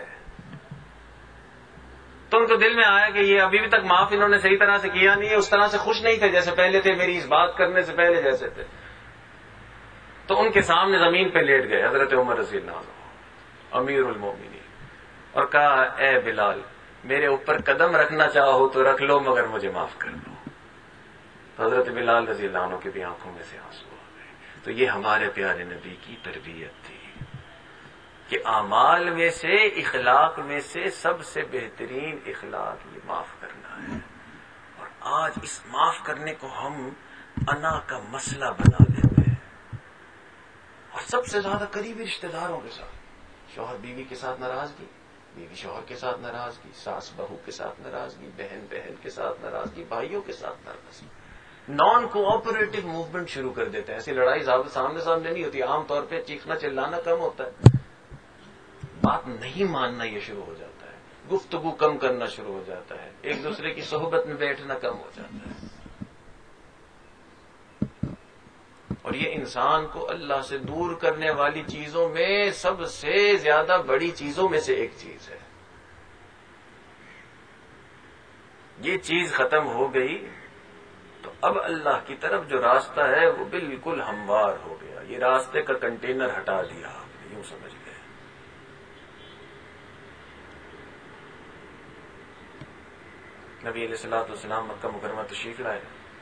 تو ان کو دل میں آیا کہ یہ ابھی بھی تک معاف انہوں نے صحیح طرح سے کیا نہیں ہے، اس طرح سے خوش نہیں تھے جیسے پہلے تھے، میری اس بات کرنے سے پہلے جیسے تھے. تو ان کے سامنے زمین پہ لیٹ گئے حضرت عمر رضی اللہ عنہ امیر المومنین، اور کہا اے بلال، میرے اوپر قدم رکھنا چاہو تو رکھ لو مگر مجھے معاف کر دو. حضرت بلال رضی اللہ عنہ کی بھی آنکھوں میں سے آنسو آ گئے. تو یہ ہمارے پیارے نبی کی تربیت تھی کہ اعمال میں سے، اخلاق میں سے سب سے بہترین اخلاق یہ معاف کرنا ہے. اور آج اس معاف کرنے کو ہم انا کا مسئلہ بنا لیتے ہیں، اور سب سے زیادہ قریبی رشتہ داروں کے ساتھ، شوہر بیوی کے ساتھ ناراضگی، بیوی شوہر کے ساتھ ناراضگی، ساس بہو کے ساتھ ناراضگی، بہن بہن کے ساتھ ناراضگی، بھائیوں کے ساتھ ناراضگی. نان کوآپریٹو موومنٹ شروع کر دیتے ہیں. ایسی لڑائی سامنے سامنے نہیں ہوتی، عام طور پہ چیخنا چلانا کم ہوتا ہے، بات نہیں ماننا یہ شروع ہو جاتا ہے، گفتگو کم کرنا شروع ہو جاتا ہے، ایک دوسرے کی صحبت میں بیٹھنا کم ہو جاتا ہے. اور یہ انسان کو اللہ سے دور کرنے والی چیزوں میں سب سے زیادہ بڑی چیزوں میں سے ایک چیز ہے. یہ چیز ختم ہو گئی تو اب اللہ کی طرف جو راستہ ہے وہ بالکل ہموار ہو گیا. یہ راستے کا کنٹینر ہٹا دیا آپ نے، یوں سمجھ گئے. نبی علیہ الصلوۃ والسلام مکہ مکرمہ تشریف لائے.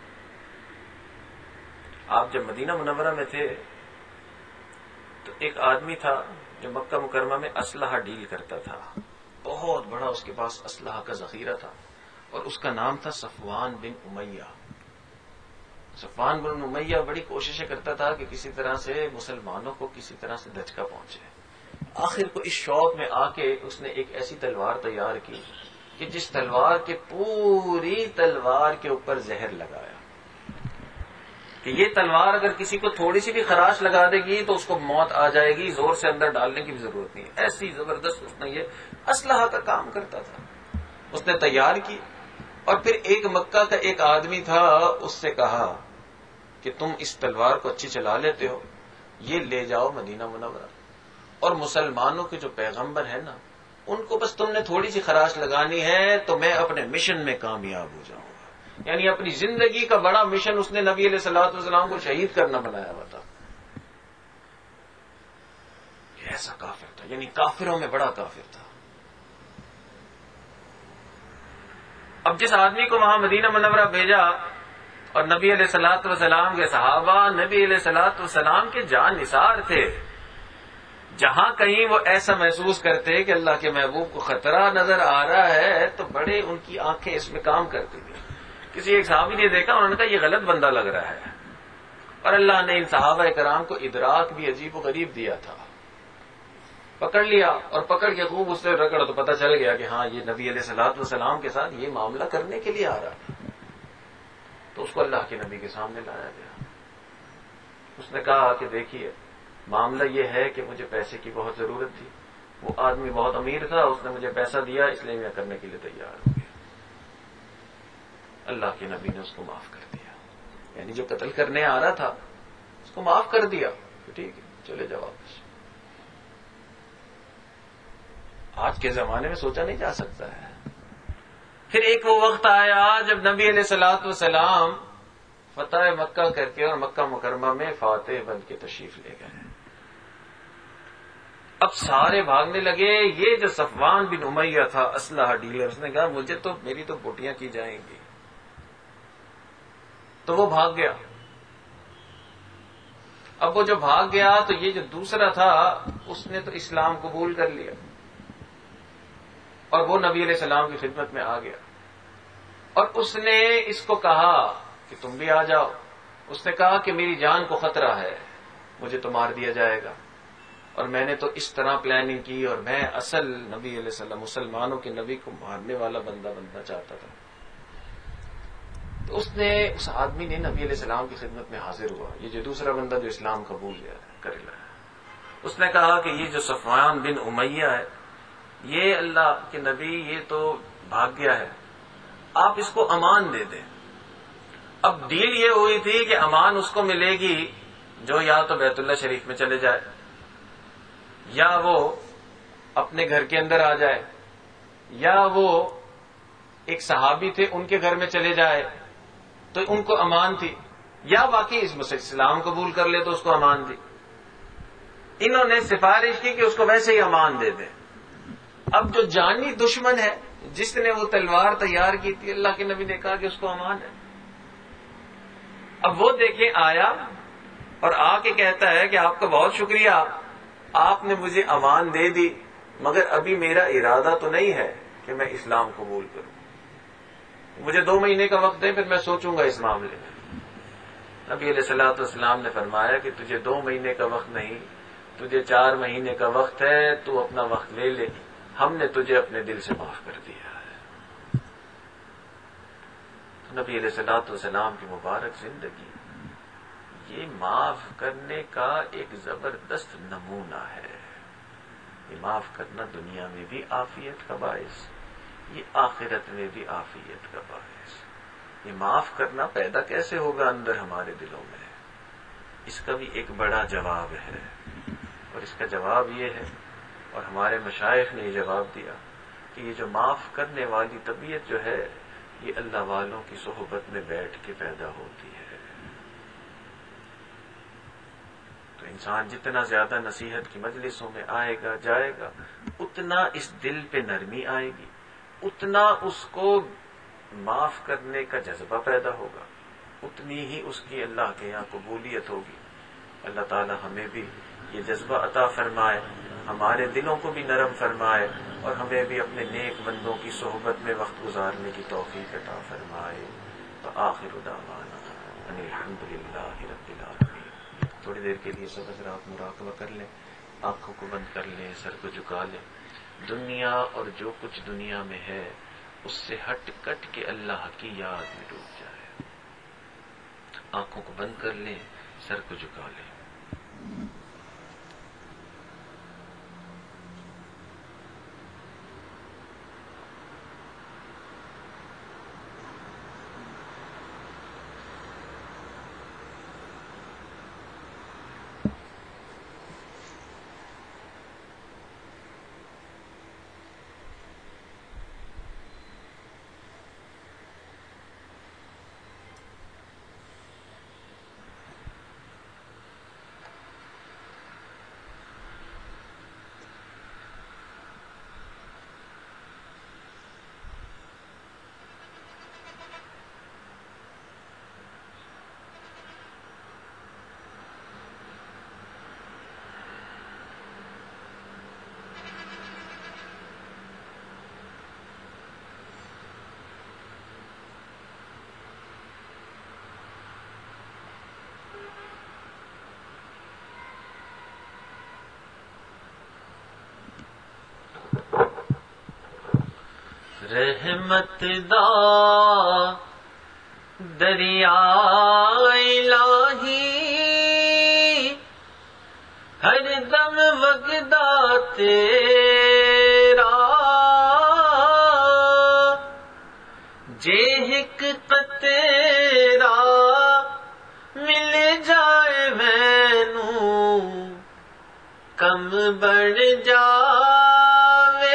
آپ جب مدینہ منورہ میں تھے تو ایک آدمی تھا جو مکہ مکرمہ میں اسلحہ ڈیل کرتا تھا، بہت بڑا اس کے پاس اسلحہ کا ذخیرہ تھا، اور اس کا نام تھا صفوان بن امیہ. صفوان بن امیہ بڑی کوششیں کرتا تھا کہ کسی طرح سے مسلمانوں کو کسی طرح سے دھچکا پہنچے. آخر کو اس شوق میں آ کے اس نے ایک ایسی تلوار تیار کی کہ جس تلوار کے پوری تلوار کے اوپر زہر لگایا کہ یہ تلوار اگر کسی کو تھوڑی سی بھی خراش لگا دے گی تو اس کو موت آ جائے گی، زور سے اندر ڈالنے کی بھی ضرورت نہیں. ایسی زبردست اس نے یہ اسلحہ کا کام کرتا تھا، اس نے تیار کی. اور پھر ایک مکہ کا ایک آدمی تھا، اس سے کہا کہ تم اس تلوار کو اچھی چلا لیتے ہو، یہ لے جاؤ مدینہ منورہ، اور مسلمانوں کے جو پیغمبر ہیں نا ان کو بس تم نے تھوڑی سی خراش لگانی ہے تو میں اپنے مشن میں کامیاب ہو جاؤں گا. یعنی اپنی زندگی کا بڑا مشن اس نے نبی علیہ الصلوۃ والسلام کو شہید کرنا بنایا ہوا تھا. یہ ایسا کافر تھا، یعنی کافروں میں بڑا کافر تھا. اب جس آدمی کو وہاں مدینہ منورہ بھیجا، اور نبی علیہ الصلوۃ والسلام کے صحابہ نبی علیہ الصلوۃ والسلام کے جان نثار تھے، جہاں کہیں وہ ایسا محسوس کرتے کہ اللہ کے محبوب کو خطرہ نظر آ رہا ہے تو بڑے ان کی آنکھیں اس میں کام کرتی تھیں. کسی ایک صحابی نے دیکھا، انہوں نے کہا یہ غلط بندہ لگ رہا ہے، اور اللہ نے ان صحابہ کرام کو ادراک بھی عجیب و غریب دیا تھا. پکڑ لیا اور پکڑ کے خوب اس سے رگڑ تو پتہ چل گیا کہ ہاں یہ نبی علیہ الصلوۃ والسلام کے ساتھ یہ معاملہ کرنے کے لیے آ رہا تھا. تو اس کو اللہ کے نبی کے سامنے لایا گیا. اس نے کہا کہ دیکھیے معاملہ یہ ہے کہ مجھے پیسے کی بہت ضرورت تھی، وہ آدمی بہت امیر تھا، اس نے مجھے پیسہ دیا، اس لیے میں کرنے کے لیے تیار ہو گیا. اللہ کے نبی نے اس کو معاف کر دیا، یعنی جو قتل کرنے آ رہا تھا اس کو معاف کر دیا کہ ٹھیک ہے چلے جاؤ واپس. آج کے زمانے میں سوچا نہیں جا سکتا ہے. پھر ایک وہ وقت آیا جب نبی علیہ الصلوۃ والسلام فتح مکہ کر کے اور مکہ مکرمہ میں فاتح بن کے تشریف لے گئے. اب سارے بھاگنے لگے. یہ جو صفوان بن امیہ تھا اسلحہ ڈیلر، اس نے کہا مجھے تو میری تو بوٹیاں کی جائیں گی، تو وہ بھاگ گیا. اب وہ جو بھاگ گیا تو یہ جو دوسرا تھا اس نے تو اسلام قبول کر لیا، اور وہ نبی علیہ السلام کی خدمت میں آ گیا، اور اس نے اس کو کہا کہ تم بھی آ جاؤ. اس نے کہا کہ میری جان کو خطرہ ہے، مجھے تو مار دیا جائے گا، اور میں نے تو اس طرح پلاننگ کی، اور میں اصل نبی علیہ السلام مسلمانوں کے نبی کو مارنے والا بندہ بننا چاہتا تھا. تو اس نے اس آدمی نے نبی علیہ السلام کی خدمت میں حاضر ہوا، یہ جو دوسرا بندہ جو اسلام قبول کر لیا. اس نے کہا کہ یہ جو صفوان بن امیہ ہے یہ اللہ کے نبی یہ تو بھاگ گیا ہے، آپ اس کو امان دے دیں۔ اب ڈیل یہ ہوئی تھی کہ امان اس کو ملے گی جو یا تو بیت اللہ شریف میں چلے جائے، یا وہ اپنے گھر کے اندر آ جائے، یا وہ ایک صحابی تھے ان کے گھر میں چلے جائے تو ان کو امان تھی، یا واقعی اس مسلم اسلام قبول کر لے تو اس کو امان دی۔ انہوں نے سفارش کی کہ اس کو ویسے ہی امان دے دیں۔ اب جو جانی دشمن ہے جس نے وہ تلوار تیار کی تھی، اللہ کے نبی نے کہا کہ اس کو امان ہے۔ اب وہ دیکھیں آیا اور آ کے کہتا ہے کہ آپ کا بہت شکریہ، آپ نے مجھے امان دے دی، مگر ابھی میرا ارادہ تو نہیں ہے کہ میں اسلام قبول کروں، مجھے دو مہینے کا وقت دیں پھر میں سوچوں گا اس معاملے میں۔ نبی علیہ الصلوۃ والسلام نے فرمایا کہ تجھے دو مہینے کا وقت نہیں، تجھے چار مہینے کا وقت ہے، تو اپنا وقت لے لے، ہم نے تجھے اپنے دل سے معاف کر دیا ہے۔ تو نبی علیہ الصلوۃ والسلام کی مبارک زندگی یہ معاف کرنے کا ایک زبردست نمونہ ہے۔ یہ معاف کرنا دنیا میں بھی عافیت کا باعث، یہ آخرت میں بھی عافیت کا باعث۔ یہ معاف کرنا پیدا کیسے ہوگا اندر ہمارے دلوں میں، اس کا بھی ایک بڑا جواب ہے، اور اس کا جواب یہ ہے، اور ہمارے مشائخ نے یہ جواب دیا کہ یہ جو معاف کرنے والی طبیعت جو ہے یہ اللہ والوں کی صحبت میں بیٹھ کے پیدا ہوتی ہے۔ تو انسان جتنا زیادہ نصیحت کی مجلسوں میں آئے گا جائے گا، اتنا اس دل پہ نرمی آئے گی، اتنا اس کو معاف کرنے کا جذبہ پیدا ہوگا، اتنی ہی اس کی اللہ کے یہاں قبولیت ہوگی۔ اللہ تعالی ہمیں بھی یہ جذبہ عطا فرمائے، ہمارے دلوں کو بھی نرم فرمائے، اور ہمیں بھی اپنے نیک بندوں کی صحبت میں وقت گزارنے کی توفیق عطا فرمائے۔ وآخر دعوانا ان الحمد للہ رب العالمین۔ تھوڑی دیر کے لیے سب حضرات مراقبہ کر لیں، آنکھوں کو بند کر لیں، سر کو جھکا لیں، دنیا اور جو کچھ دنیا میں ہے اس سے ہٹ کٹ کے اللہ کی یاد میں ڈوب جائے۔ آنکھوں کو بند کر لیں، سر کو جھکا لیں۔ رحمت دا دریا الہی ہر دم وگدا تیرا، جے ہک قطرہ مل جائے مینوں کم بڑھ جاوے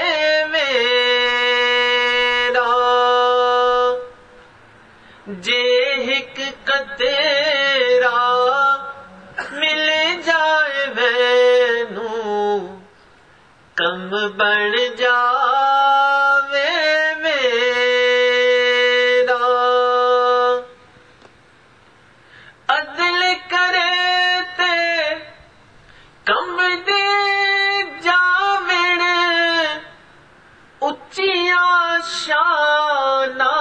جے ہک قطرہ مل جائے مینوں کم بڑھ جاوے میرا، عدل کرے تے کم دے جاوڑ اچیاں شاناں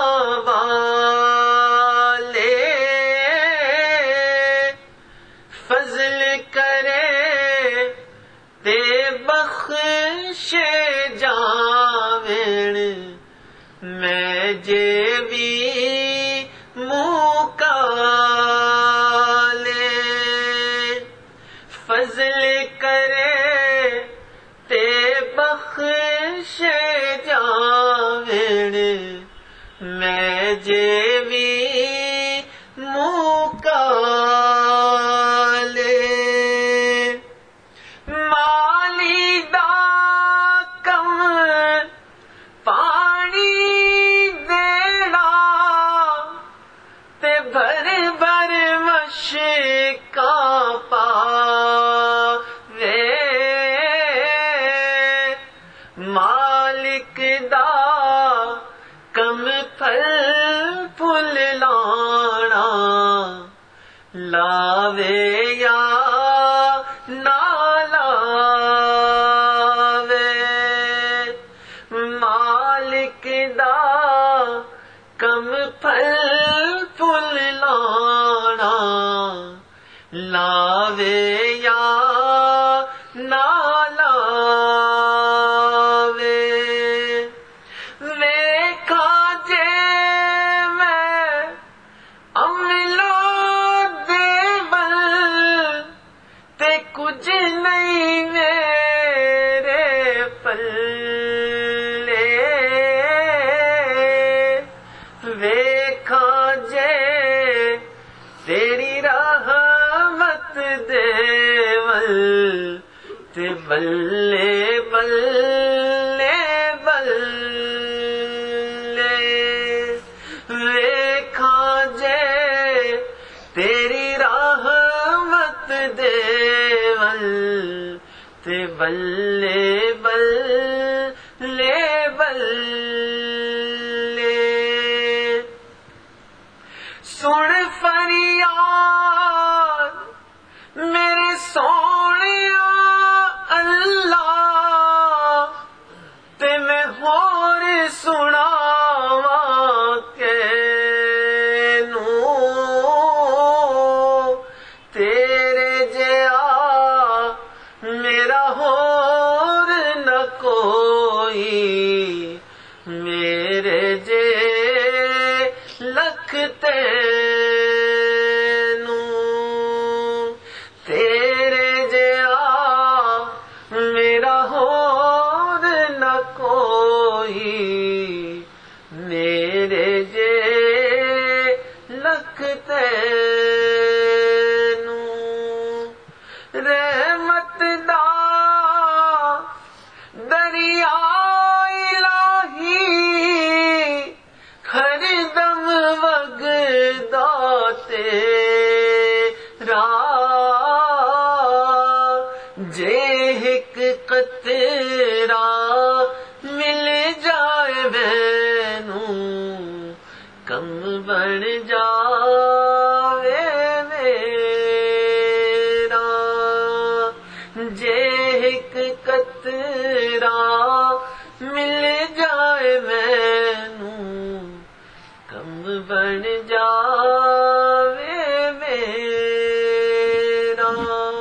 میں جے بھی منہ کالے، فضل کرے تے بخش میں جیوی مکالے مالی دا کم پانی دینا تے بھر بھر مشکاں پاوے مالک دا کم پھل پھل لانا لاوے یا نہ لاوے مالک دا کم پھل پھل لانا لاوے یا نہ لاوے ویکھا جے میں عملو دے ول تے کچھ نہیں میرے پلے ویکھا جے تیری رحمت دے ول تے بلے بلے بلے ویکھا جے تیری رحمت دے ول تے بلے بلے بلے سن فریاد میرے سونیا اللہ تے میں ہور سناواں کینوں تیرے جیا میرا ہور نہ کوئی میرے جے لکھ تینوں تیرے جیا میرا ہور نہ کوئی میرے جے لکھ تینوں رحمت دا دریا الہی ہر دم وگدا تیرا جے ایک قطرہ مل جائے مینوں کم بن جاوے میرا جے ایک قطرہ مل جائے مینوں کم بن جاوے میرا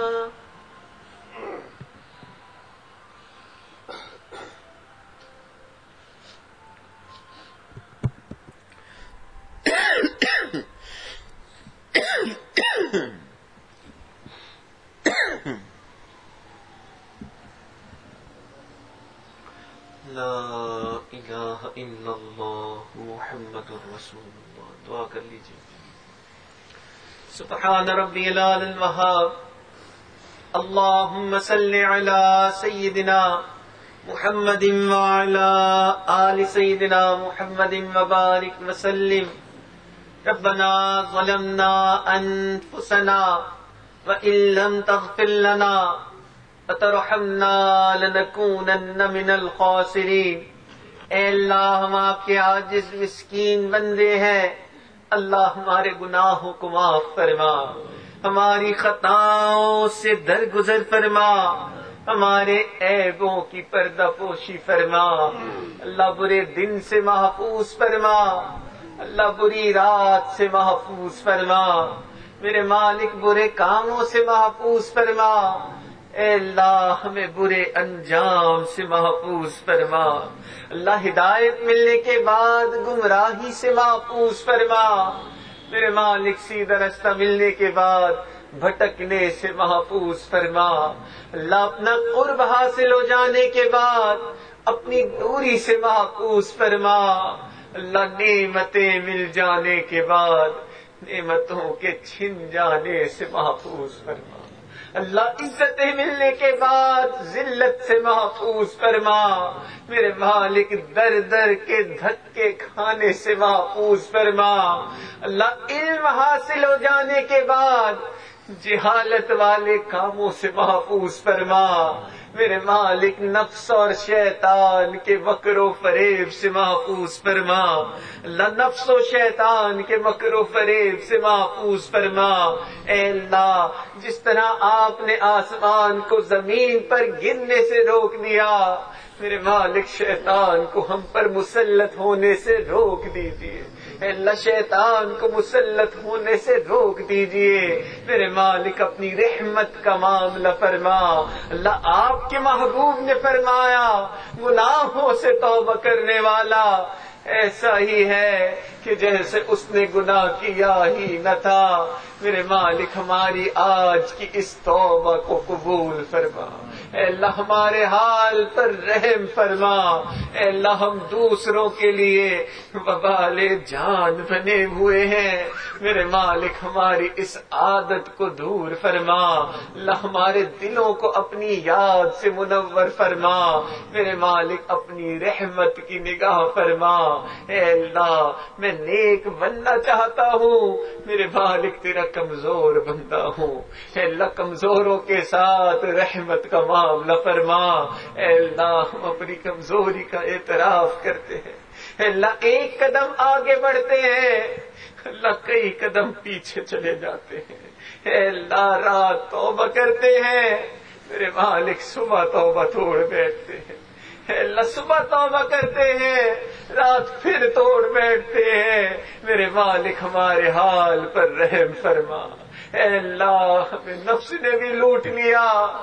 لا الہ الا اللہ محمد رسول اللہ. دعا کر لیجیے. سبحان ربی العلی الوہاب. اللہم صل علی سیدنا محمد وعلی آل سیدنا محمد وبارک وسلم. ربنا ظلمنا انفسنا وإن لم تغفر لنا وترحمنا لنكونن من الخاسرین. اے اللہ ہم آپ کے عاجز مسکین بندے ہیں. اللہ ہمارے گناہوں کو معاف فرما، ہماری خطاؤں سے درگزر فرما، ہمارے عیبوں کی پردہ پوشی فرما. اللہ برے دن سے محفوظ فرما، اللہ بری رات سے محفوظ فرما. میرے مالک برے کاموں سے محفوظ فرما. اے اللہ ہمیں برے انجام سے محفوظ فرما. اللہ ہدایت ملنے کے بعد گمراہی سے محفوظ فرما. میرے مالک سیدھا رستہ ملنے کے بعد بھٹکنے سے محفوظ فرما. اللہ اپنا قرب حاصل ہو جانے کے بعد اپنی دوری سے محفوظ فرما. اللہ نعمتیں مل جانے کے بعد نعمتوں کے چھن جانے سے محفوظ فرما، اللہ عزتیں ملنے کے بعد ذلت سے محفوظ فرما، میرے مالک در در کے دھکے کھانے سے محفوظ فرما، اللہ علم حاصل ہو جانے کے بعد جہالت والے کاموں سے محفوظ فرما، میرے مالک نفس اور شیطان کے مکر و فریب سے محفوظ فرما، اللہ نفس و شیطان کے مکر و فریب سے محفوظ فرما۔ اے اللہ جس طرح آپ نے آسمان کو زمین پر گرنے سے روک دیا، میرے مالک شیطان کو ہم پر مسلط ہونے سے روک دیجیے، اے اللہ شیطان کو مسلط ہونے سے روک دیجیے، میرے مالک اپنی رحمت کا معاملہ فرما۔ اللہ آپ کے محبوب نے فرمایا گناہوں سے توبہ کرنے والا ایسا ہی ہے کہ جیسے اس نے گناہ کیا ہی نہ تھا، میرے مالک ہماری آج کی اس توبہ کو قبول فرما، اے اللہ ہمارے حال پر رحم فرما، اے اللہ ہم دوسروں کے لیے وبال جان بنے ہوئے ہیں، میرے مالک ہماری اس عادت کو دور فرما، اللہ ہمارے دلوں کو اپنی یاد سے منور فرما، میرے مالک اپنی رحمت کی نگاہ فرما، اے اللہ میں نیک بننا چاہتا ہوں، میرے مالک تیرا کمزور بندہ ہوں، اے اللہ کمزوروں کے ساتھ رحمت کا معاملہ فرما، اے اللہ ہم اپنی کمزوری کا اعتراف کرتے ہیں، اے اللہ ایک قدم آگے بڑھتے ہیں، اللہ کئی قدم پیچھے چلے جاتے ہیں، اے اللہ رات توبہ کرتے ہیں، میرے مالک صبح توبہ توڑ بیٹھتے ہیں، اے اللہ صبح توبہ کرتے ہیں رات پھر توڑ بیٹھتے ہیں، میرے مالک ہمارے حال پر رحم فرما، اے اللہ ہمیں نفس نے بھی لوٹ لیا،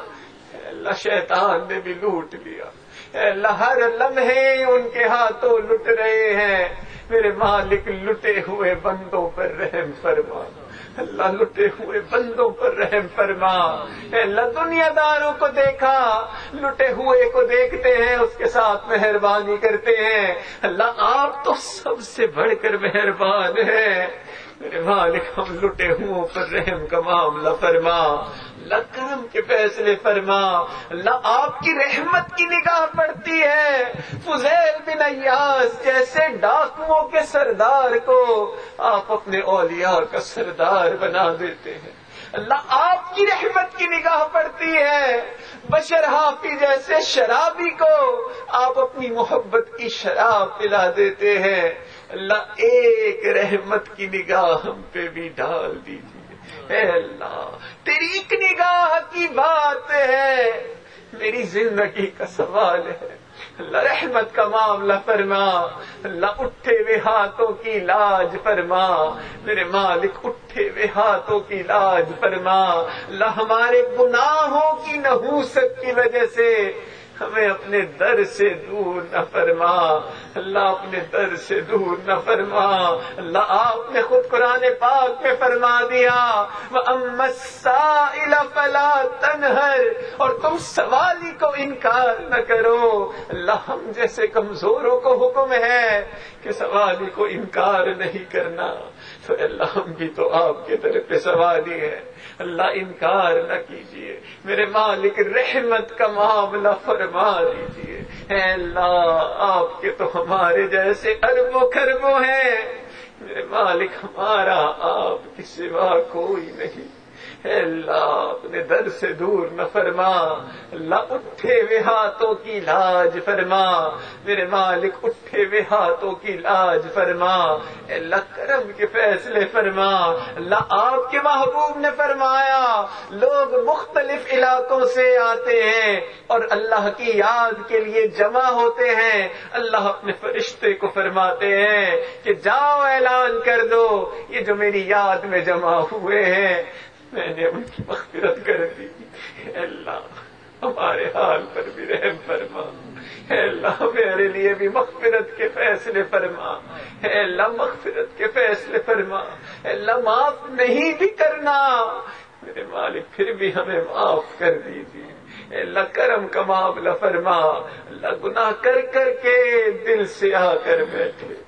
اے اللہ شیطان نے بھی لوٹ لیا، اے اللہ ہر لمحے ان کے ہاتھوں لٹ رہے ہیں، میرے مالک لٹے ہوئے بندوں پر رحم فرما، اللہ لٹے ہوئے بندوں پر رحم فرما، اے اللہ دنیا داروں کو دیکھا لٹے ہوئے کو دیکھتے ہیں اس کے ساتھ مہربانی کرتے ہیں، اللہ آپ تو سب سے بڑھ کر مہربان ہیں، میرے مالک ہم لٹے ہوئے پر رحم کا معاملہ فرما، اللہ کرم کے فیصلے فرما، اللہ آپ کی رحمت کی نگاہ پڑتی ہے فضیل بن ایاس جیسے ڈاکوؤں کے سردار کو آپ اپنے اولیاء کا سردار بنا دیتے ہیں، اللہ آپ کی رحمت کی نگاہ پڑتی ہے بشر حافی جیسے شرابی کو آپ اپنی محبت کی شراب پلا دیتے ہیں، اللہ ایک رحمت کی نگاہ ہم پہ بھی ڈال دیجیے، اے اللہ تیری ایک نگاہ کی بات ہے، میری زندگی کا سوال ہے، اللہ رحمت کا معاملہ فرما، اللہ اٹھے ہوئے ہاتھوں کی لاج فرما، میرے مالک اٹھے ہوئے ہاتھوں کی لاج فرما، اللہ ہمارے گناہوں کی نحوست کی وجہ سے ہمیں اپنے در سے دور نہ فرما، اللہ اپنے در سے دور نہ فرما، اللہ آپ نے خود قرآن پاک میں فرما دیا وَأَمَّا السَّائِلَ فَلَا تَنْهَرْ، اور تم سوالی کو انکار نہ کرو، اللہ ہم جیسے کمزوروں کو حکم ہے کہ سوالی کو انکار نہیں کرنا، تو اللہ ہم بھی تو آپ کے طرف پہ سوالی ہے، اللہ انکار نہ کیجیے، میرے مالک رحمت کا معاملہ فرما دیجیے، اے اللہ آپ کے تو ہمارے جیسے اربوں خربوں ہیں، میرے مالک ہمارا آپ کے سوا کوئی نہیں، اے اللہ اپنے در سے دور نہ فرما، اللہ اٹھے ہوئے ہاتھوں کی لاج فرما، میرے مالک اٹھے ہوئے ہاتھوں کی لاج فرما، اے اللہ کرم کے فیصلے فرما، اللہ آپ کے محبوب نے فرمایا لوگ مختلف علاقوں سے آتے ہیں اور اللہ کی یاد کے لیے جمع ہوتے ہیں، اللہ اپنے فرشتے کو فرماتے ہیں کہ جاؤ اعلان کر دو یہ جو میری یاد میں جمع ہوئے ہیں میں نے ان کی مغفرت کر دی، اے اللہ ہمارے حال پر بھی رحم فرما، اے اللہ میرے لیے بھی مغفرت کے فیصلے فرما، اے اللہ مغفرت کے فیصلے فرما، اے اللہ معاف نہیں بھی کرنا میرے مالک پھر بھی ہمیں معاف کر دیجیے، اے اللہ کرم کا معاملہ فرما، اللہ گناہ کر کر کے دل سے آ کر بیٹھے،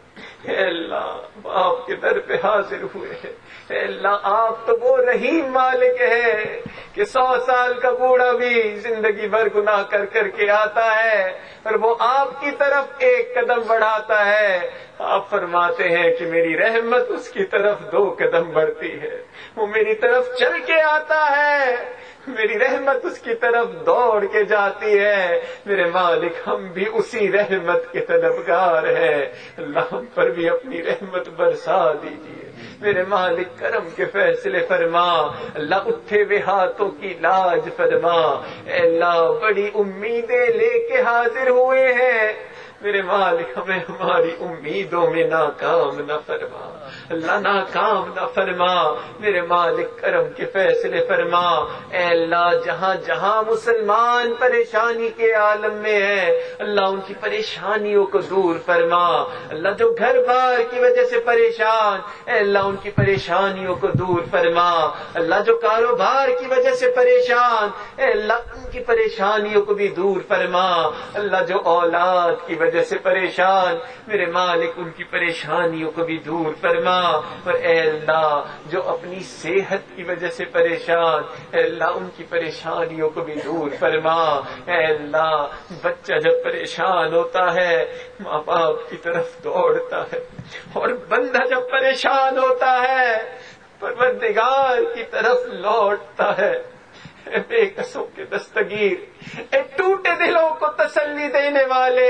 اے اللہ آپ کے در پہ حاضر ہوئے ہیں. اے اللہ آپ تو وہ رحیم مالک ہے کہ سو سال کا بوڑھا بھی زندگی بھر گناہ کر کر کے آتا ہے اور وہ آپ کی طرف ایک قدم بڑھاتا ہے. آپ فرماتے ہیں کہ میری رحمت اس کی طرف دو قدم بڑھتی ہے. وہ میری طرف چل کے آتا ہے, میری رحمت اس کی طرف دوڑ کے جاتی ہے. میرے مالک ہم بھی اسی رحمت کے طلبگار ہیں. اللہ ہم پر بھی اپنی رحمت برسا دیجیے. میرے مالک کرم کے فیصلے فرما. اللہ اٹھے ہوئے ہاتھوں کی لاج فرما. اے اللہ بڑی امیدیں لے کے حاضر ہوئے ہیں. میرے مالک ہمیں ہماری امیدوں میں ناکام نہ فرما. اللہ ناکام نہ فرما. میرے مالک کرم کے فیصلے فرما. اے اللہ جہاں جہاں مسلمان پریشانی کے عالم میں ہیں اللہ ان کی پریشانیوں کو دور فرما. اللہ جو گھر بار کی وجہ سے پریشان اے اللہ ان کی پریشانیوں کو دور فرما. اللہ جو کاروبار کی وجہ سے پریشان اے اللہ ان کی پریشانیوں کو بھی دور فرما. اللہ جو اولاد کی وجہ سے پریشان میرے مالک ان کی پریشانیوں کو بھی دور فرما. اور اے اللہ جو اپنی صحت کی وجہ سے پریشان اے اللہ ان کی پریشانیوں کو بھی دور فرما. اے اللہ بچہ جب پریشان ہوتا ہے ماں باپ کی طرف دوڑتا ہے اور بندہ جب پریشان ہوتا ہے پروردگار کی طرف لوٹتا ہے. اے بے کسوں کے دستگیر, اے ٹوٹے دلوں کو تسلی دینے والے,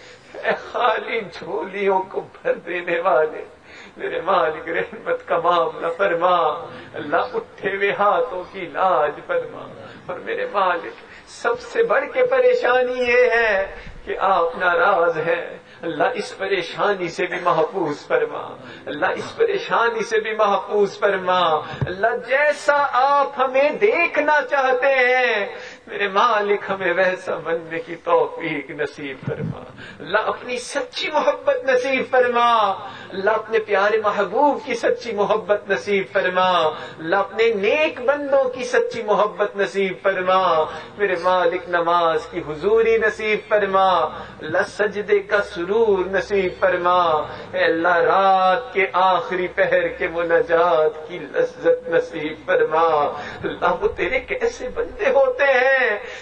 اے خالی جھولیوں کو بھر دینے والے, میرے مالک رحمت کا معاملہ فرما. اللہ اٹھے ہوئے ہاتھوں کی لاج فرما. اور میرے مالک سب سے بڑھ کے پریشانی یہ ہے کہ آپ ناراض ہیں. اللہ اس پریشانی سے بھی محفوظ فرما. اللہ اس پریشانی سے بھی محفوظ فرما. اللہ جیسا آپ ہمیں دیکھنا چاہتے ہیں میرے مالک ہمیں ویسا بننے کی توفیق نصیب فرما. اللہ اپنی سچی محبت نصیب فرما. اللہ اپنے پیارے محبوب کی سچی محبت نصیب فرما. اللہ اپنے نیک بندوں کی سچی محبت نصیب فرما. میرے مالک نماز کی حضوری نصیب فرما. اللہ سجدے کا سرور نصیب فرما. اے اللہ رات کے آخری پہر کے مناجات کی لذت نصیب فرما. اللہ وہ تیرے کیسے بندے ہوتے ہیں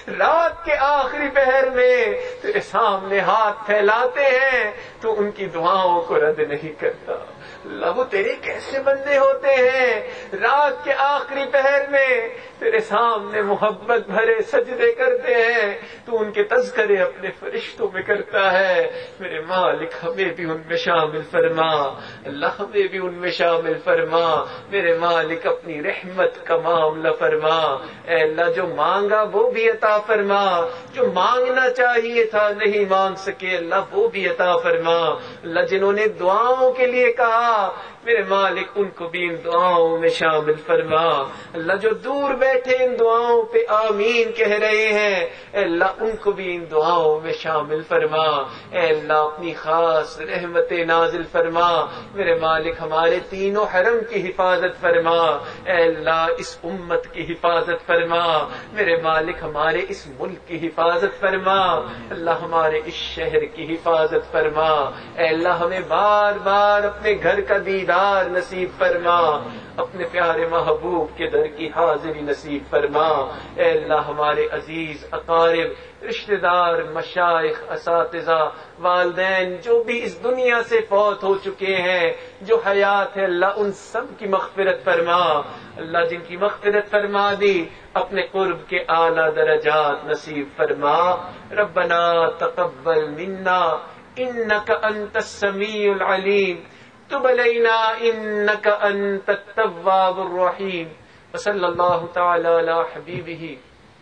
رات کے آخری پہر میں تیرے سامنے ہاتھ پھیلاتے ہیں تو ان کی دعاؤں کو رد نہیں کرتا. اللہ وہ تیرے کیسے بندے ہوتے ہیں رات کے آخری پہر میں تیرے سامنے محبت بھرے سجدے کرتے ہیں تو ان کے تذکرے اپنے فرشتوں میں کرتا ہے. میرے مالک ہمیں بھی ان میں شامل فرما. اللہ ہمیں بھی ان میں شامل فرما. میرے مالک اپنی رحمت کا معاملہ فرما. اے اللہ جو مانگا وہ بھی عطا فرما, جو مانگنا چاہیے تھا نہیں مانگ سکے اللہ وہ بھی عطا فرما. اللہ جنہوں نے دعاؤں کے لیے کہا میرے مالک ان کو بھی ان دعاؤں میں شامل فرما. اللہ جو دور بیٹھے ان دعاؤں پہ آمین کہہ رہے ہیں اے اللہ ان کو بھی ان دعاؤں میں شامل فرما. اے اللہ اپنی خاص رحمت نازل فرما. میرے مالک ہمارے تینوں حرم کی حفاظت فرما. اے اللہ اس امت کی حفاظت فرما. میرے مالک ہمارے اس ملک کی حفاظت فرما. اللہ ہمارے اس شہر کی حفاظت فرما. اے اللہ ہمیں بار بار اپنے گھر کا دیدار نصیب فرما. اپنے پیارے محبوب کے در کی حاضری نصیب فرما. اے اللہ ہمارے عزیز اقارب رشتہ دار مشائخ اساتذہ والدین جو بھی اس دنیا سے فوت ہو چکے ہیں جو حیات ہے اللہ ان سب کی مغفرت فرما. اللہ جن کی مغفرت فرما دی اپنے قرب کے اعلیٰ درجات نصیب فرما. ربنا تقبل منا انک انت السمیع العلیم تب علینا انک انت التواب الرحیم. وصلی اللہ تعالی علی حبیبہ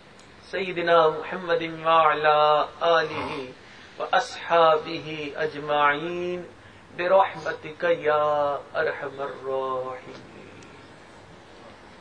سیدنا محمد وعلی آلہ واصحابہ اجمعین برحمتک یا ارحم الراحمین.